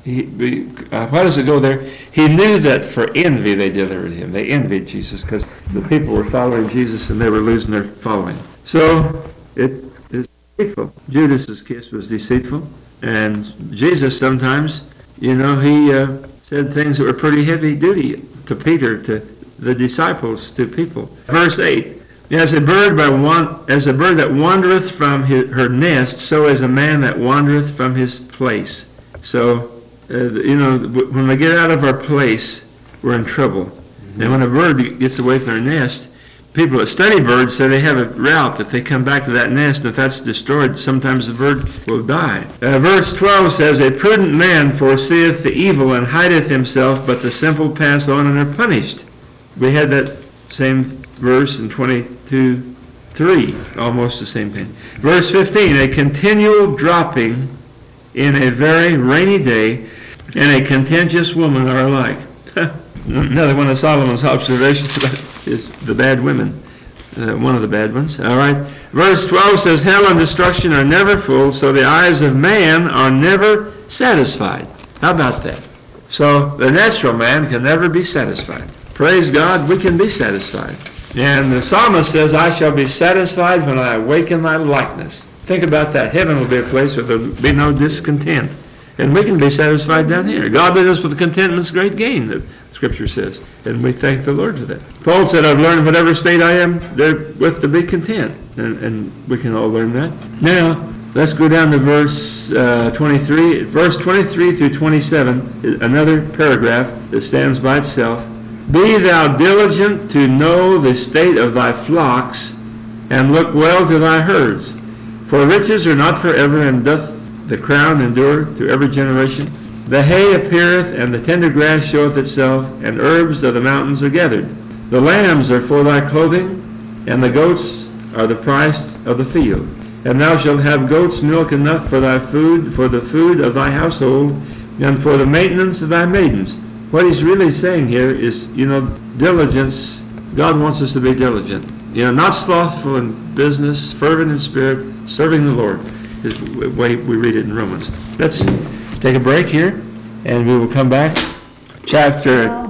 Why does it go there? He knew that for envy they delivered him. They envied Jesus because the people were following Jesus and they were losing their following. So it is deceitful. Judas's kiss was deceitful. And Jesus sometimes, he said things that were pretty heavy duty to Peter, to the disciples, to people. Verse 8, as a bird that wandereth from her nest, so is a man that wandereth from his place. So, when we get out of our place, we're in trouble. Mm-hmm. And when a bird gets away from their nest, people that study birds say they have a route that they come back to that nest, and if that's destroyed, sometimes the bird will die. Verse 12 says, a prudent man foreseeth the evil and hideth himself, but the simple pass on and are punished. We had that same verse in 22:3, almost the same thing. Verse 15, a continual dropping in a very rainy day and a contentious woman are alike. Another one of Solomon's observations is the bad women, one of the bad ones. All right. Verse 12 says, hell and destruction are never full, so the eyes of man are never satisfied. How about that? So the natural man can never be satisfied. Praise God, we can be satisfied. And the psalmist says, I shall be satisfied when I awaken thy likeness. Think about that. Heaven will be a place where there will be no discontent. And we can be satisfied down here. God did us with contentment's great gain, the Scripture says. And we thank the Lord for that. Paul said, I've learned whatever state I am therewith to be content. And we can all learn that. Now, let's go down to verse 23. Verse 23 through 27 is another paragraph that stands by itself. Be thou diligent to know the state of thy flocks, and look well to thy herds. For riches are not forever, and doth the crown endure to every generation. The hay appeareth, and the tender grass showeth itself, and herbs of the mountains are gathered. The lambs are for thy clothing, and the goats are the price of the field. And thou shalt have goats' milk enough for thy food, for the food of thy household, and for the maintenance of thy maidens. What he's really saying here is, diligence. God wants us to be diligent. Not slothful in business, fervent in spirit, serving the Lord, is the way we read it in Romans. Let's take a break here, and we will come back. Chapter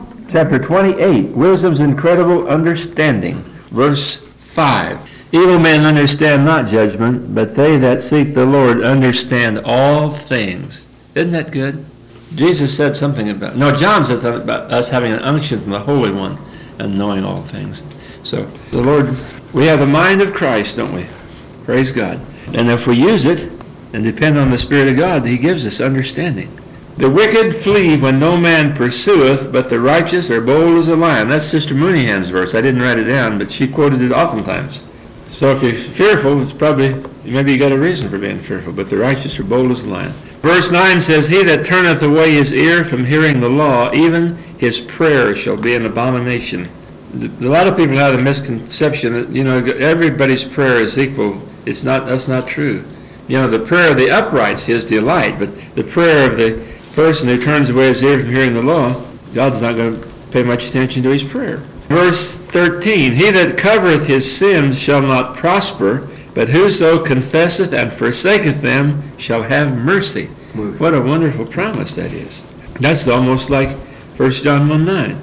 28, Wisdom's Incredible Understanding, verse 5. Evil men understand not judgment, but they that seek the Lord understand all things. Isn't that good? Jesus said something about, John said something about us having an unction from the Holy One and knowing all things. So, the Lord, we have the mind of Christ, don't we? Praise God. And if we use it and depend on the Spirit of God, He gives us understanding. The wicked flee when no man pursueth, but the righteous are bold as a lion. That's Sister Mooneyhan's verse. I didn't write it down, but she quoted it oftentimes. So if you're fearful, it's probably, maybe you got a reason for being fearful, but the righteous are bold as a lion. Verse 9 says, he that turneth away his ear from hearing the law, even his prayer shall be an abomination. A lot of people have the misconception that, everybody's prayer is equal. That's not true. The prayer of the upright's his delight, but the prayer of the person who turns away his ear from hearing the law, God's not going to pay much attention to his prayer. Verse 13, he that covereth his sins shall not prosper, but whoso confesseth and forsaketh them shall have mercy. What a wonderful promise that is. That's almost like 1 John 1:9.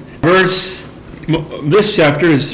This chapter is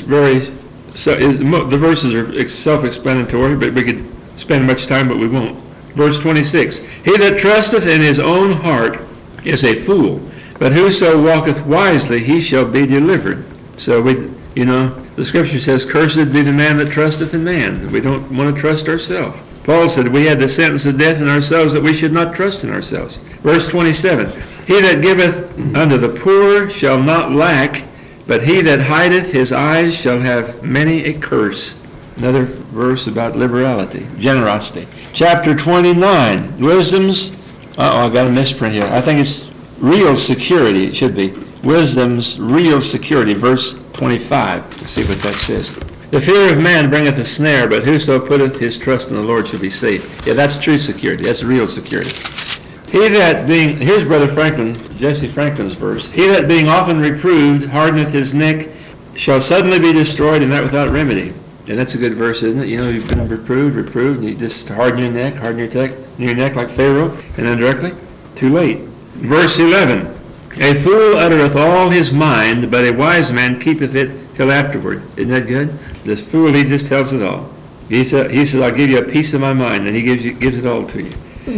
the verses are self-explanatory, but we could spend much time, but we won't. Verse 26, he that trusteth in his own heart is a fool, but whoso walketh wisely, he shall be delivered. So the Scripture says, cursed be the man that trusteth in man. We don't want to trust ourselves. Paul said we had the sentence of death in ourselves, that we should not trust in ourselves. Verse 27, he that giveth unto the poor shall not lack, but he that hideth his eyes shall have many a curse. Another verse about liberality, generosity. Chapter 29, wisdom's, I got a misprint here. I think it's real security, it should be. Wisdom's real security, verse 25. Let's see what that says. The fear of man bringeth a snare, but whoso putteth his trust in the Lord shall be safe. Yeah, that's true security. That's real security. He that being, here's Brother Franklin, Jesse Franklin's verse. He that being often reproved hardeneth his neck shall suddenly be destroyed, and that without remedy. And that's a good verse, isn't it? You've been reproved, and you just harden your neck like Pharaoh, and then directly, too late. Verse 11, a fool uttereth all his mind, but a wise man keepeth it till afterward. Isn't that good? This fool, he just tells it all. He says, I'll give you a piece of my mind, and he gives it all to you.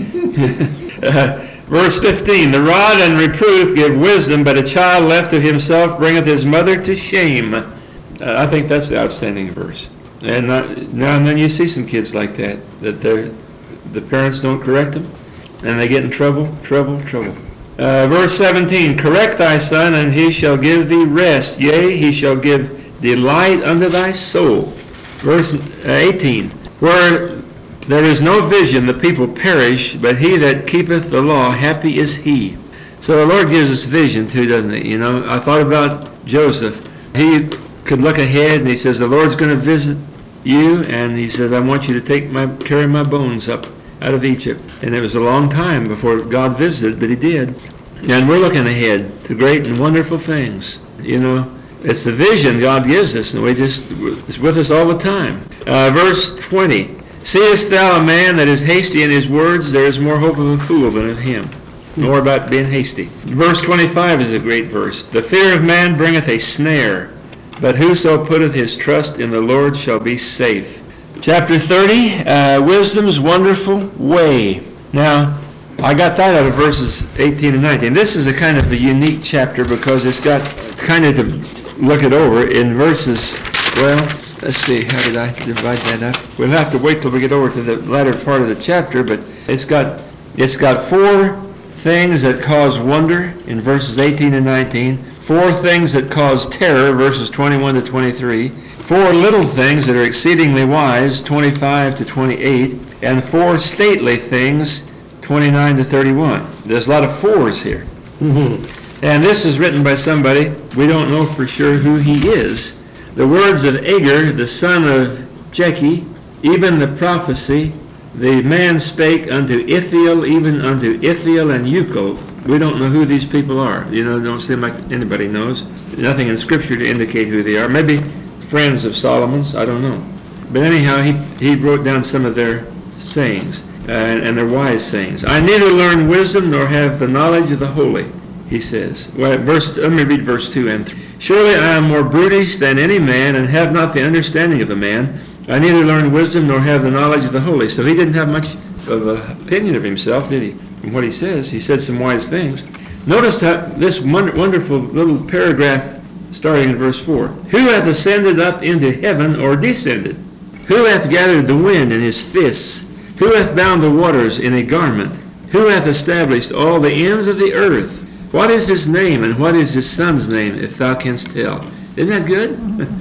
Verse 15, the rod and reproof give wisdom, but a child left to himself bringeth his mother to shame. I think that's the outstanding verse. And now and then you see some kids like that the parents don't correct them, and they get in trouble. Verse 17, correct thy son, and he shall give thee rest. Yea, he shall give delight unto thy soul. Verse 18, where there is no vision, the people perish, but he that keepeth the law, happy is he. So the Lord gives us vision too, doesn't he? You know, I thought about Joseph. He could look ahead, and he says, the Lord's going to visit you, and he says, I want you to carry my bones up out of Egypt. And it was a long time before God visited, but he did. And we're looking ahead to great and wonderful things. You know, it's the vision God gives us, and it's with us all the time. Verse 20, seest thou a man that is hasty in his words? There is more hope of a fool than of him. More about being hasty. Verse 25 is a great verse. The fear of man bringeth a snare, but whoso putteth his trust in the Lord shall be safe. Chapter 30, wisdom's wonderful way. Now, I got that out of verses 18 and 19. This is a kind of a unique chapter because it's got kind of to look it over in verses, well, let's see, how did I divide that up? We'll have to wait till we get over to the latter part of the chapter, but it's got 4 things that cause wonder in verses 18 and 19, 4 things that cause terror, verses 21 to 23, 4 little things that are exceedingly wise, 25 to 28, and 4 stately things, 29 to 31. There's a lot of 4s here. Mm-hmm. And this is written by somebody, we don't know for sure who he is. The words of Agur, the son of Jeki, even the prophecy, the man spake unto Ithiel, even unto Ithiel and Ucal. We don't know who these people are. You know, it don't seem like anybody knows. Nothing in Scripture to indicate who they are. Maybe friends of Solomon's, I don't know. But anyhow, he wrote down some of their sayings, and their wise sayings. I neither learn wisdom nor have the knowledge of the holy, he says. Well, let me read verse 2 and 3. Surely I am more brutish than any man, and have not the understanding of a man. I neither learn wisdom nor have the knowledge of the holy. So he didn't have much of an opinion of himself, did he? From what he says, he said some wise things. Notice this wonderful little paragraph starting in verse 4. Who hath ascended up into heaven or descended? Who hath gathered the wind in his fists? Who hath bound the waters in a garment? Who hath established all the ends of the earth? What is his name, and what is his son's name, if thou canst tell? Isn't that good?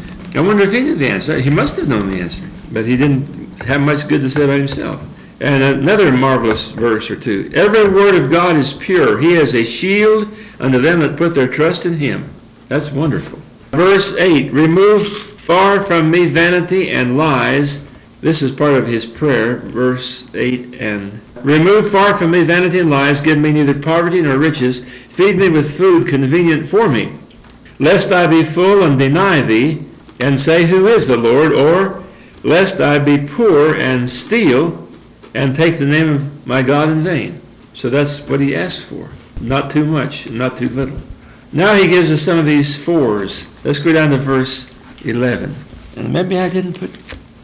I wonder if he knew the answer. He must have known the answer, but he didn't have much good to say about himself. And another marvelous verse or 2. Every word of God is pure. He is a shield unto them that put their trust in him. That's wonderful. Verse 8, remove far from me vanity and lies. This is part of his prayer, verse 8 and remove far from me vanity and lies, give me neither poverty nor riches, feed me with food convenient for me, lest I be full and deny thee, and say, who is the Lord? Or, lest I be poor and steal, and take the name of my God in vain. So that's what he asks for. Not too much, not too little. Now he gives us some of these 4s. Let's go down to verse 11. And maybe I didn't put,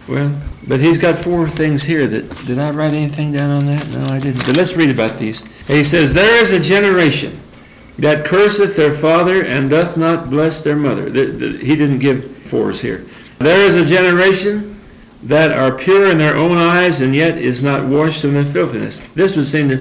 but he's got 4 things here that, did I write anything down on that? No, I didn't. But let's read about these. And he says, there is a generation that curseth their father and doth not bless their mother. He didn't give 4s here. There is a generation that are pure in their own eyes and yet is not washed from their filthiness. This would seem to,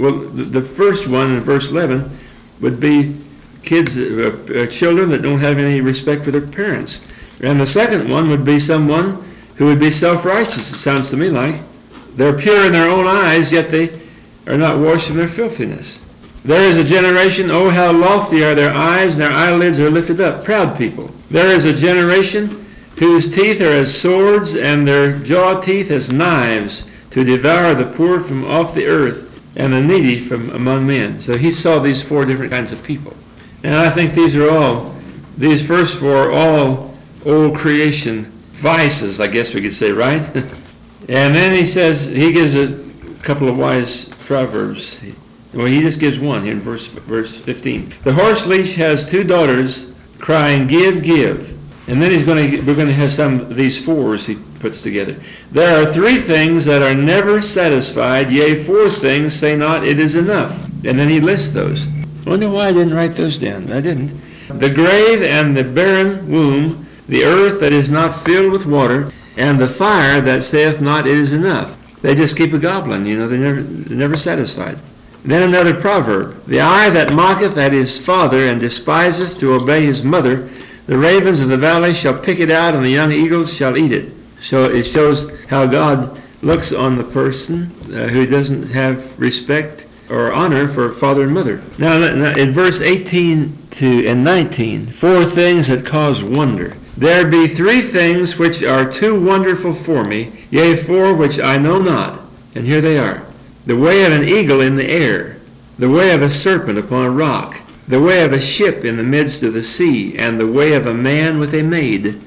the first one in verse 11 would be kids, children that don't have any respect for their parents. And the second one would be someone who would be self-righteous, it sounds to me like. They're pure in their own eyes, yet they are not washed from their filthiness. There is a generation, oh, how lofty are their eyes, and their eyelids are lifted up. Proud people. There is a generation whose teeth are as swords, and their jaw teeth as knives, to devour the poor from off the earth, and the needy from among men. So he saw these 4 different kinds of people. And I think these first 4 are all old creation vices, I guess we could say, right? And then he gives a couple of wise proverbs. Well, he just gives one here in verse 15. The horse leash has two daughters crying, give, give. And then we're going to have some of these fours he puts together. There are three things that are never satisfied, yea, four things say not, it is enough. And then he lists those. I wonder why I didn't write those down. I didn't. The grave and the barren womb, the earth that is not filled with water, and the fire that saith not, it is enough. They just keep a gobbling, they're never satisfied. Then another proverb, the eye that mocketh at his father and despiseth to obey his mother, the ravens of the valley shall pick it out, and the young eagles shall eat it. So it shows how God looks on the person who doesn't have respect or honor for father and mother. Now in verse 18 and 19, four things that cause wonder. There be three things which are too wonderful for me, yea, four which I know not. And here they are. The way of an eagle in the air, the way of a serpent upon a rock, the way of a ship in the midst of the sea, and the way of a man with a maid.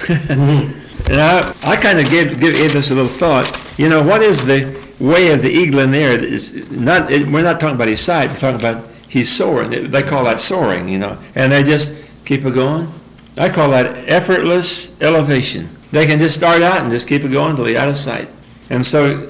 And I kind of gave this a little thought. What is the way of the eagle in the air? We're not talking about his side, we're talking about he's soaring. They call that soaring, and they just keep it going. I call that effortless elevation. They can just start out and just keep it going until they're out of sight. And so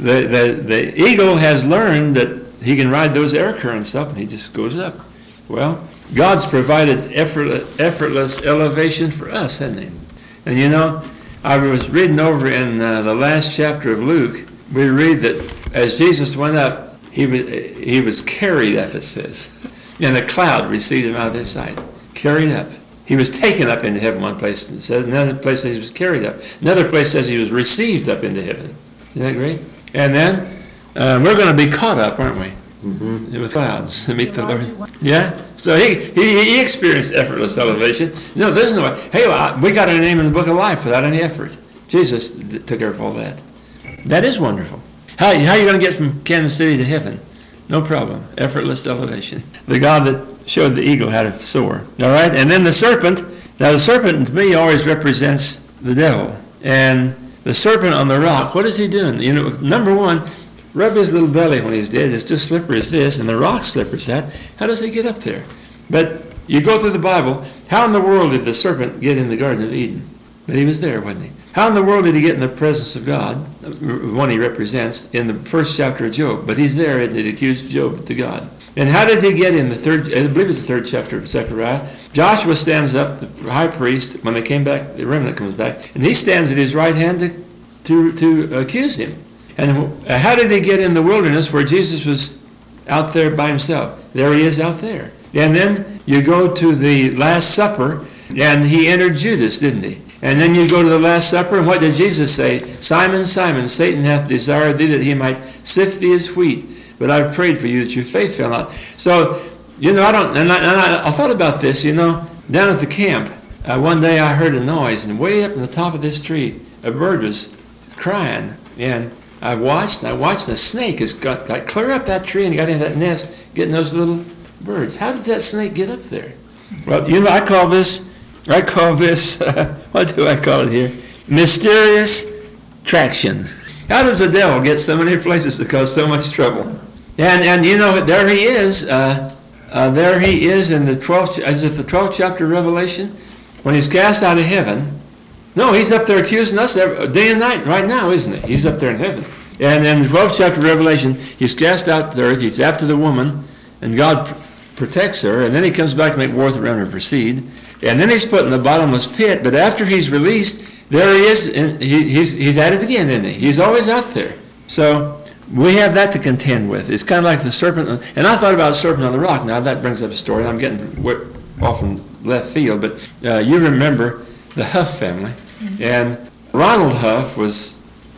the eagle has learned that he can ride those air currents up, and he just goes up. Well, God's provided effortless elevation for us, hasn't he? And I was reading over in the last chapter of Luke, we read that as Jesus went up, he was carried up, it says. And a cloud received him out of their sight. Carried up. He was taken up into heaven, one place it says. Another place says he was carried up. Another place says he was received up into heaven. Isn't that great? And then we're going to be caught up, aren't we? Mm-hmm. With clouds to meet the Lord. Yeah? So he experienced effortless elevation. No, there's no way. Hey, we got our name in the book of life without any effort. Jesus took care of all that. That is wonderful. How are you going to get from Kansas City to heaven? No problem. Effortless elevation. The God that showed the eagle how to soar. All right? And then the serpent. Now, the serpent to me always represents the devil. And the serpent on the rock, what is he doing? Number one, rub his little belly when he's dead. It's just slippery as this, and the rock slippery as that. How does he get up there? But you go through the Bible, how in the world did the serpent get in the Garden of Eden? But he was there, wasn't he? How in the world did he get in the presence of God, one he represents, in the first chapter of Job? But he's there, and it accused Job to God. And how did he get in the third, I believe it's the third chapter of Zechariah? Joshua stands up, the high priest, when they came back, the remnant comes back, and he stands at his right hand to accuse him. And how did he get in the wilderness where Jesus was out there by himself? There he is out there. And then you go to the Last Supper, and he entered Judas, didn't he? And then you go to the Last Supper, and what did Jesus say? Simon, Simon, Satan hath desired thee that he might sift thee as wheat, but I've prayed for you that your faith fail not. So, I thought about this, down at the camp. One day I heard a noise, and way up in the top of this tree, a bird was crying, and I watched, and the snake has got clear up that tree and got into that nest, getting those little birds. How did that snake get up there? Well, I call this, what do I call it here? Mysterious traction. How does the devil get so many places to cause so much trouble? And there he is. There he is in the 12th chapter of Revelation, when he's cast out of heaven. No, he's up there accusing us day and night right now, isn't he? He's up there in heaven. And in the 12th chapter of Revelation, he's cast out to earth. He's after the woman, and God protects her. And then he comes back to make war around her for seed. And then he's put in the bottomless pit. But after he's released, there he is. And he's at it again, isn't he? He's always out there. So we have that to contend with. It's kind of like the serpent. And I thought about serpent on the rock. Now that brings up a story. I'm getting off in left field. But you remember the Huff family. And Ronald Huff was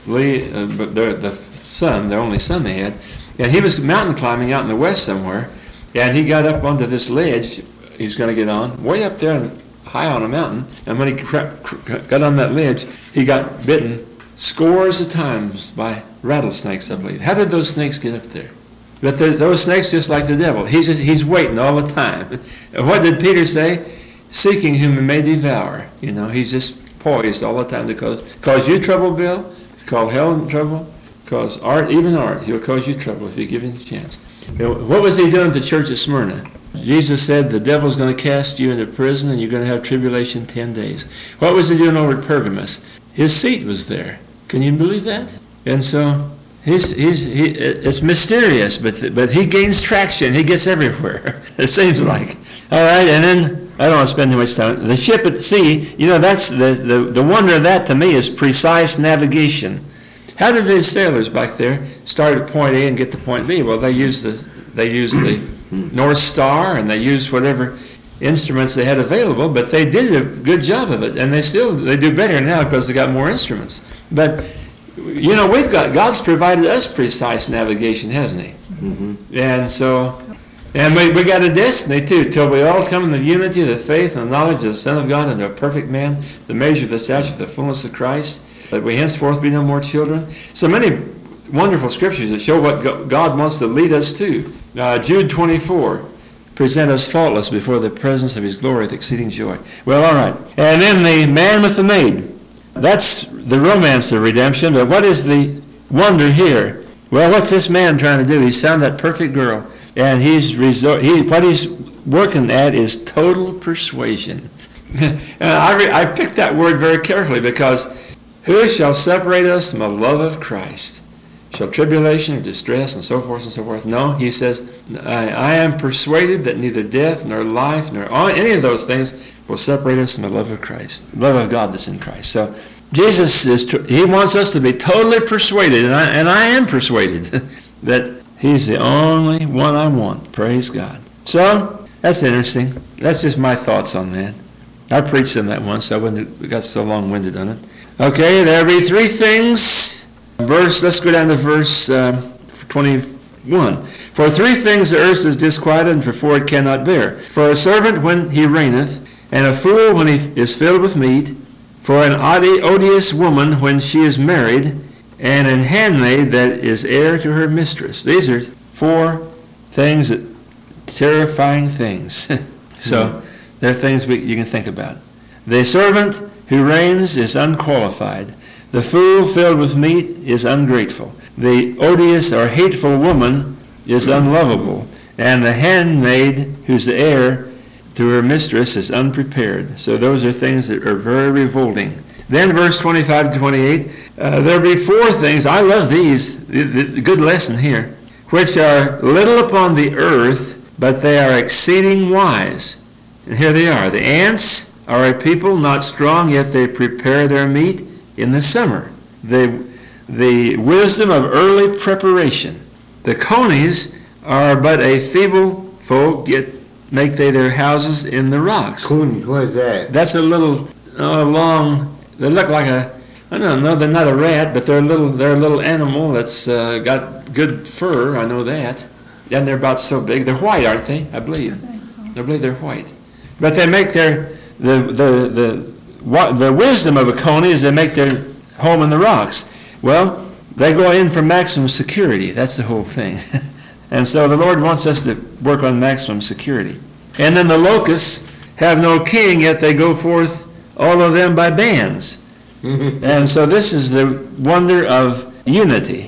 the son, the only son they had. And he was mountain climbing out in the west somewhere. And he got up onto this ledge he's going to get on, way up there high on a mountain. And when he got on that ledge, he got bitten scores of times by rattlesnakes, I believe. How did those snakes get up there? But those snakes, just like the devil, he's waiting all the time. And what did Peter say? Seeking whom he may devour. He's just poised all the time to cause you trouble, Bill. Cause hell in trouble. Cause art, he'll cause you trouble if you give him a chance. What was he doing at the church at Smyrna? Jesus said the devil's going to cast you into prison and you're going to have tribulation 10 days. What was he doing over at Pergamos? His seat was there. Can you believe that? And so it's mysterious, but he gains traction. He gets everywhere, it seems like. All right, and then I don't want to spend too much time. The ship at sea, that's the wonder of that to me is precise navigation. How did the sailors back there start at point A and get to point B? Well, they used the North Star and they used whatever instruments they had available, but they did a good job of it, and they do better now because they got more instruments. But God's provided us precise navigation, hasn't He? Mm-hmm. And so. And we got a destiny, too, till we all come in the unity of the faith and the knowledge of the Son of God unto a perfect man, the measure of the stature of the fullness of Christ, that we henceforth be no more children. So many wonderful scriptures that show what God wants to lead us to. Jude 24, present us faultless before the presence of His glory with exceeding joy. Well, all right. And then the man with the maid. That's the romance of redemption, but what is the wonder here? Well, what's this man trying to do? He's found that perfect girl. And what he's working at is total persuasion. And I picked that word very carefully because who shall separate us from the love of Christ? Shall tribulation or distress and so forth and so forth? No, he says, I am persuaded that neither death nor life nor any of those things will separate us from the love of Christ, the love of God that's in Christ. So Jesus he wants us to be totally persuaded, and I am persuaded that He's the only one I want. Praise God. So, that's interesting. That's just my thoughts on that. I preached on that once, so I got so long-winded on it. Okay, there be three things. Let's go down to verse 21. For three things the earth is disquieted, and for four it cannot bear. For a servant when he reigneth, and a fool when he is filled with meat, for an odious woman when she is married, and an handmaid that is heir to her mistress. These are four things, terrifying things. So they're things you can think about. The servant who reigns is unqualified. The fool filled with meat is ungrateful. The odious or hateful woman is unlovable. And the handmaid who's the heir to her mistress is unprepared. So those are things that are very revolting. Then verse 25 to 28, there be four things, I love these, the good lesson here, which are little upon the earth, but they are exceeding wise. And here they are. The ants are a people not strong, yet they prepare their meat in the summer. The wisdom of early preparation. The conies are but a feeble folk, yet make they their houses in the rocks. Conies, what is that? That's a little long... They look like I don't know, they're not a rat, but they're a little animal that's got good fur, I know that. And they're about so big. They're white, aren't they? I believe. I believe they're white. But they make the wisdom of a coney is they make their home in the rocks. Well, they go in for maximum security. That's the whole thing. And so the Lord wants us to work on maximum security. And then the locusts have no king, yet they go forth all of them by bands. And so this is the wonder of unity.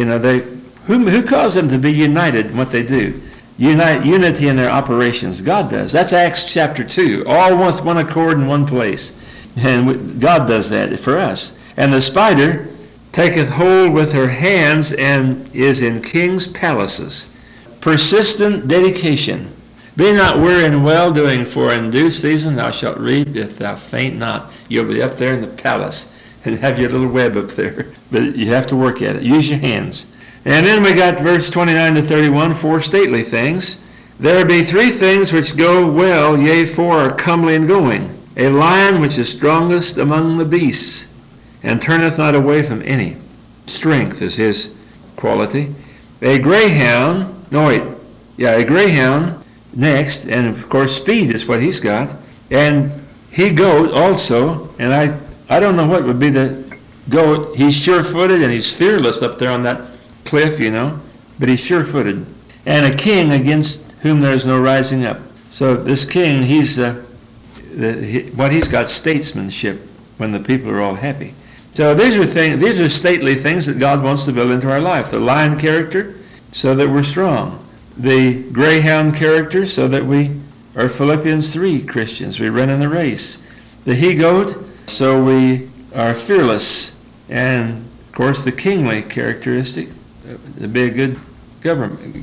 Who caused them to be united in what they do? Unity in their operations. God does. That's Acts chapter 2. All with one accord in one place. And God does that for us. And the spider taketh hold with her hands and is in kings' palaces. Persistent dedication. Be not weary in well-doing, for in due season thou shalt reap if thou faint not. You'll be up there in the palace and have your little web up there. But you have to work at it. Use your hands. And then we got verse 29 to 31, four stately things. There be three things which go well, yea, four are comely in going. A lion which is strongest among the beasts, and turneth not away from any. Strength is his quality. A greyhound, a greyhound, next, and of course speed is what he's got. And he goat also, and I don't know what would be the goat. He's sure-footed and he's fearless up there on that cliff, but he's sure-footed. And a king against whom there's no rising up. So this king, what he's got statesmanship when the people are all happy. So these are stately things that God wants to build into our life. The lion character, so that we're strong. the greyhound character so that we are Philippians 3 Christians. We run in the race. The he-goat, so we are fearless. And, of course, the kingly characteristic, to be a good government,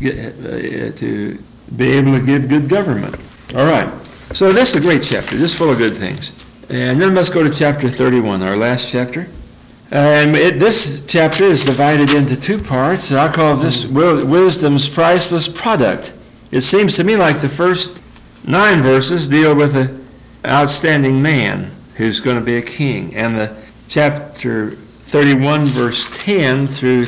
to be able to give good government. All right. So this is a great chapter, just full of good things. And then let's go to chapter 31, our last chapter. And this chapter is divided into two parts. I call this Wisdom's Priceless Product. It seems to me like the first 9 verses deal with an outstanding man who's going to be a king. And the chapter 31, verse 10 through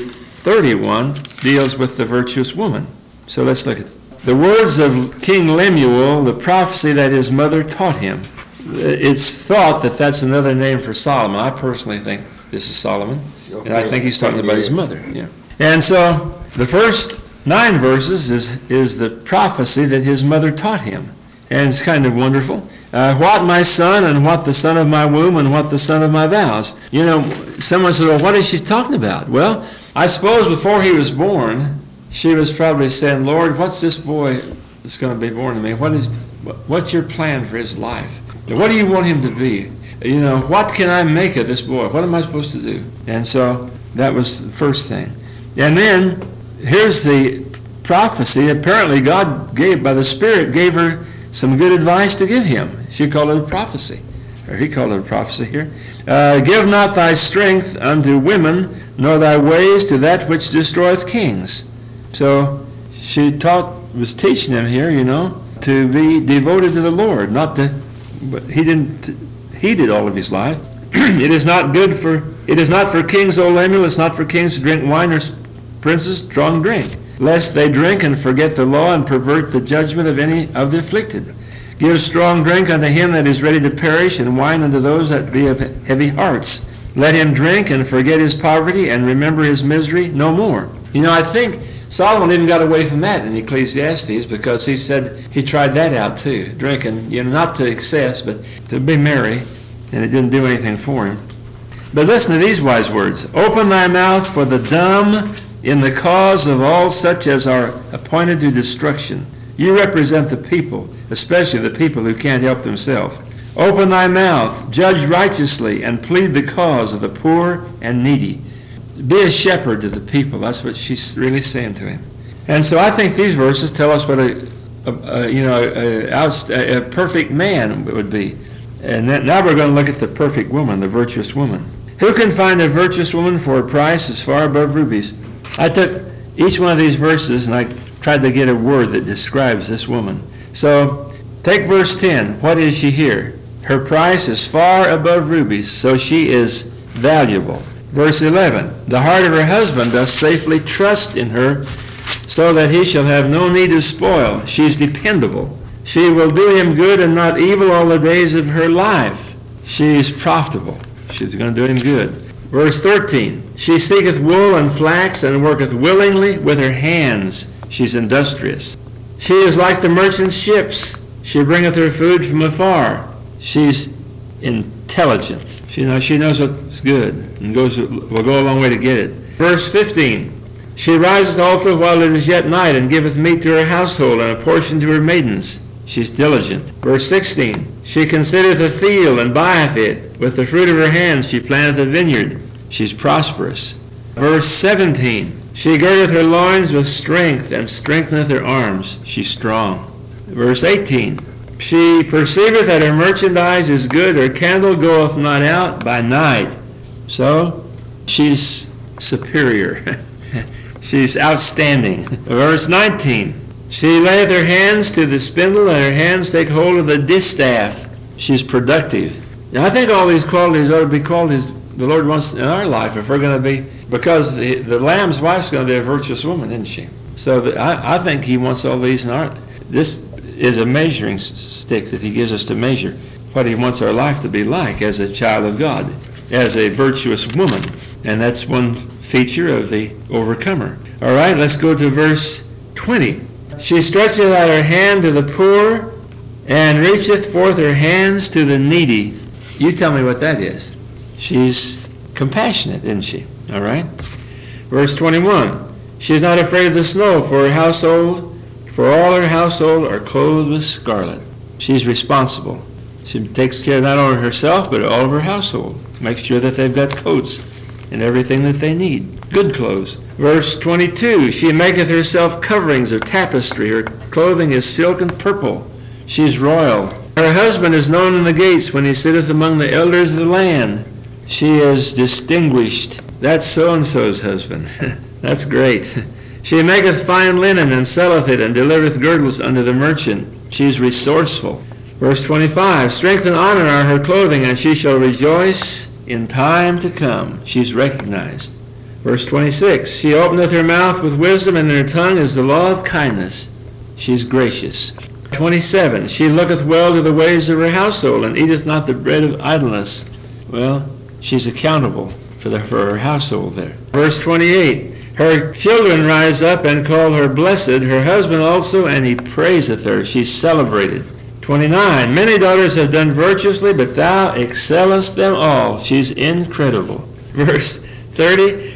31 deals with the virtuous woman. So let's look at the words of King Lemuel, the prophecy that his mother taught him. It's thought that that's another name for Solomon. I personally think this is Solomon, and I think he's talking about his mother. Yeah. And so the first 9 verses is the prophecy that his mother taught him. And it's kind of wonderful. What my son, and what the son of my womb, and what the son of my vows. You know, someone said, well, what is she talking about? Well, I suppose before he was born, she was probably saying, Lord, what's this boy that's going to be born to me? What's your plan for his life? What do you want him to be? You know, what can I make of this boy? What am I supposed to do? And so that was the first thing. And then here's the prophecy. Apparently God by the Spirit, gave her some good advice to give him. She called it a prophecy. Or he called it a prophecy here. Give not thy strength unto women, nor thy ways to that which destroyeth kings. So she was teaching him here, you know, to be devoted to the Lord, not to, but he did all of his life. It is not for kings, O Lemuel, it's not for kings to drink wine, or princes strong drink, lest they drink and forget the law and pervert the judgment of any of the afflicted. Give strong drink unto him that is ready to perish, and wine unto those that be of heavy hearts. Let him drink and forget his poverty and remember his misery no more. You know, I think Solomon even got away from that in Ecclesiastes, because he said he tried that out too, drinking, you know, not to excess, but to be merry, and it didn't do anything for him. But listen to these wise words. Open thy mouth for the dumb in the cause of all such as are appointed to destruction. You represent the people, especially the people who can't help themselves. Open thy mouth, judge righteously, and plead the cause of the poor and needy. Be a shepherd to the people. That's what she's really saying to him. And so I think these verses tell us what a perfect man would be. And now we're going to look at the perfect woman, the virtuous woman. Who can find a virtuous woman for a price as far above rubies? I took each one of these verses and I tried to get a word that describes this woman. So take verse 10. What is she here? Her price is far above rubies, so she is valuable. Verse 11. The heart of her husband doth safely trust in her, so that he shall have no need of spoil. She's dependable. She will do him good and not evil all the days of her life. She is profitable. She's going to do him good. Verse 13. She seeketh wool and flax, and worketh willingly with her hands. She's industrious. She is like the merchant's ships. She bringeth her food from afar. She's intelligent. She knows what's good, and will go a long way to get it. Verse 15. She riseth also while it is yet night, and giveth meat to her household, and a portion to her maidens. She's diligent. Verse 16. She considereth a field, and buyeth it. With the fruit of her hands she planteth a vineyard. She's prosperous. Verse 17. She girdeth her loins with strength, and strengtheneth her arms. She's strong. Verse 18. She perceiveth that her merchandise is good, her candle goeth not out by night. So, she's superior. She's outstanding. Verse 19. She layeth her hands to the spindle, and her hands take hold of the distaff. She's productive. Now, I think all these qualities ought to be called the Lord wants in our life, if we're going to be, because the Lamb's wife's going to be a virtuous woman, isn't she? So I think he wants all these in our. This is a measuring stick that he gives us to measure what he wants our life to be like as a child of God, as a virtuous woman. And that's one feature of the overcomer. All right, let's go to verse 20. She stretcheth out her hand to the poor, and reacheth forth her hands to the needy. You tell me what that is. She's compassionate, isn't she? All right. Verse 21. She is not afraid of the snow for her household, for all her household are clothed with scarlet. She's responsible. She takes care not only of herself, but all of her household. Makes sure that they've got coats and everything that they need. Good clothes. Verse 22, she maketh herself coverings of tapestry. Her clothing is silk and purple. She's royal. Her husband is known in the gates when he sitteth among the elders of the land. She is distinguished. That's so-and-so's husband. That's great. She maketh fine linen and selleth it, and delivereth girdles unto the merchant. She's resourceful. Verse 25, strength and honor are her clothing, and she shall rejoice in time to come. She's recognized. Verse 26, she openeth her mouth with wisdom, and in her tongue is the law of kindness. She's gracious. 27, she looketh well to the ways of her household, and eateth not the bread of idleness. Well, she's accountable for her household there. Verse 28, her children rise up and call her blessed, her husband also, and he praiseth her. She's celebrated. 29, many daughters have done virtuously, but thou excellest them all. She's incredible. Verse 30,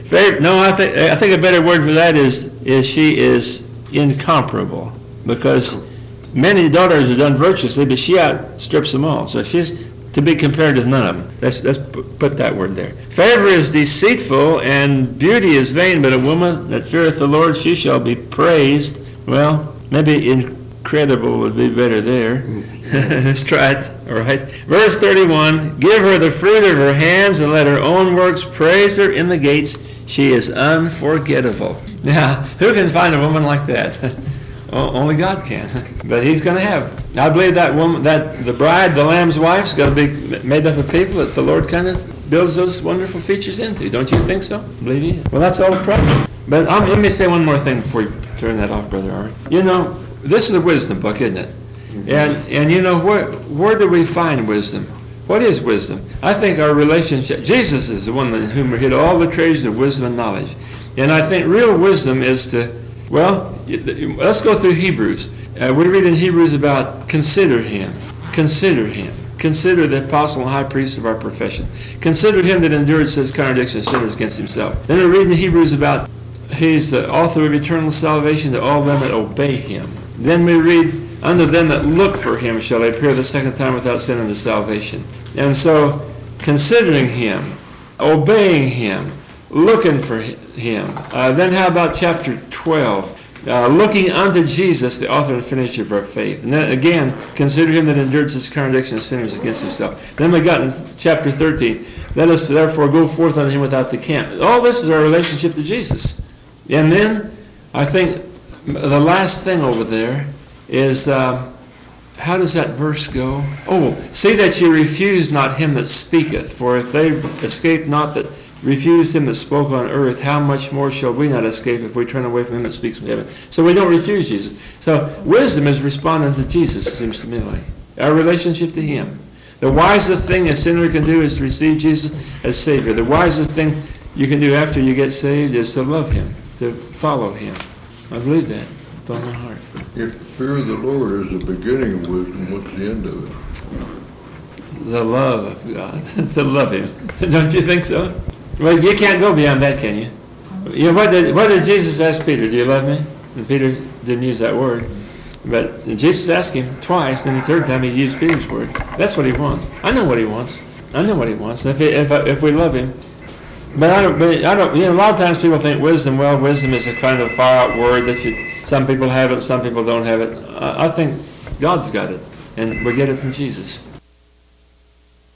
I think a better word for that is she is incomparable, because many daughters have done virtuously, but she outstrips them all. So she's to be compared with none of them. Let's put that word there. Favor is deceitful, and beauty is vain, but a woman that feareth the Lord, she shall be praised. Well, maybe incredible would be better there. Let's try it. All right. Verse 31, give her the fruit of her hands, and let her own works praise her in the gates. She is unforgettable. Now, who can find a woman like that? Only God can. But he's going to have. I believe that woman, that the bride, the Lamb's wife, is going to be made up of people that the Lord kind of builds those wonderful features into. Don't you think so? Believe you? Well, that's all the problem. But let me say one more thing before you turn that off, Brother Ari. You know, this is a wisdom book, isn't it? And you know, where do we find wisdom? What is wisdom? I think our relationship, Jesus is the one in whom we hid all the treasures of wisdom and knowledge. And I think real wisdom is to, well, let's go through Hebrews. We read in Hebrews about consider him. Consider him. Consider the apostle and high priest of our profession. Consider him that endured such contradiction and sinners against himself. Then we read in Hebrews about he's the author of eternal salvation to all them that obey him. Then we read, unto them that look for him shall he appear the second time without sin unto salvation. And so, considering him, obeying him, looking for him. Then how about chapter 12? Looking unto Jesus, the author and finisher of our faith. And then again, consider him that endured such contradiction and sinners against himself. Then we got in chapter 13, let us therefore go forth unto him without the camp. All this is our relationship to Jesus. And then, I think, the last thing over there is, how does that verse go? Oh, see that you refuse not him that speaketh, for if they escape not that refused him that spoke on earth, how much more shall we not escape if we turn away from him that speaks from heaven? So we don't refuse Jesus. So wisdom is responding to Jesus, it seems to me like. Our relationship to him. The wisest thing a sinner can do is to receive Jesus as Savior. The wisest thing you can do after you get saved is to love him, to follow him. I believe that with all my heart. If fear of the Lord is the beginning of wisdom, what's the end of it? The love of God. To love him. Don't you think so? Well, you can't go beyond that, can you? You know, what did Jesus ask Peter? Do you love me? And Peter didn't use that word. But Jesus asked him twice, and the third time he used Peter's word. That's what he wants. I know what he wants. I know what he wants. If we love him. But I don't, you know, a lot of times people think wisdom, well, wisdom is a kind of far-out word that some people have it, some people don't have it. I think God's got it, and we get it from Jesus.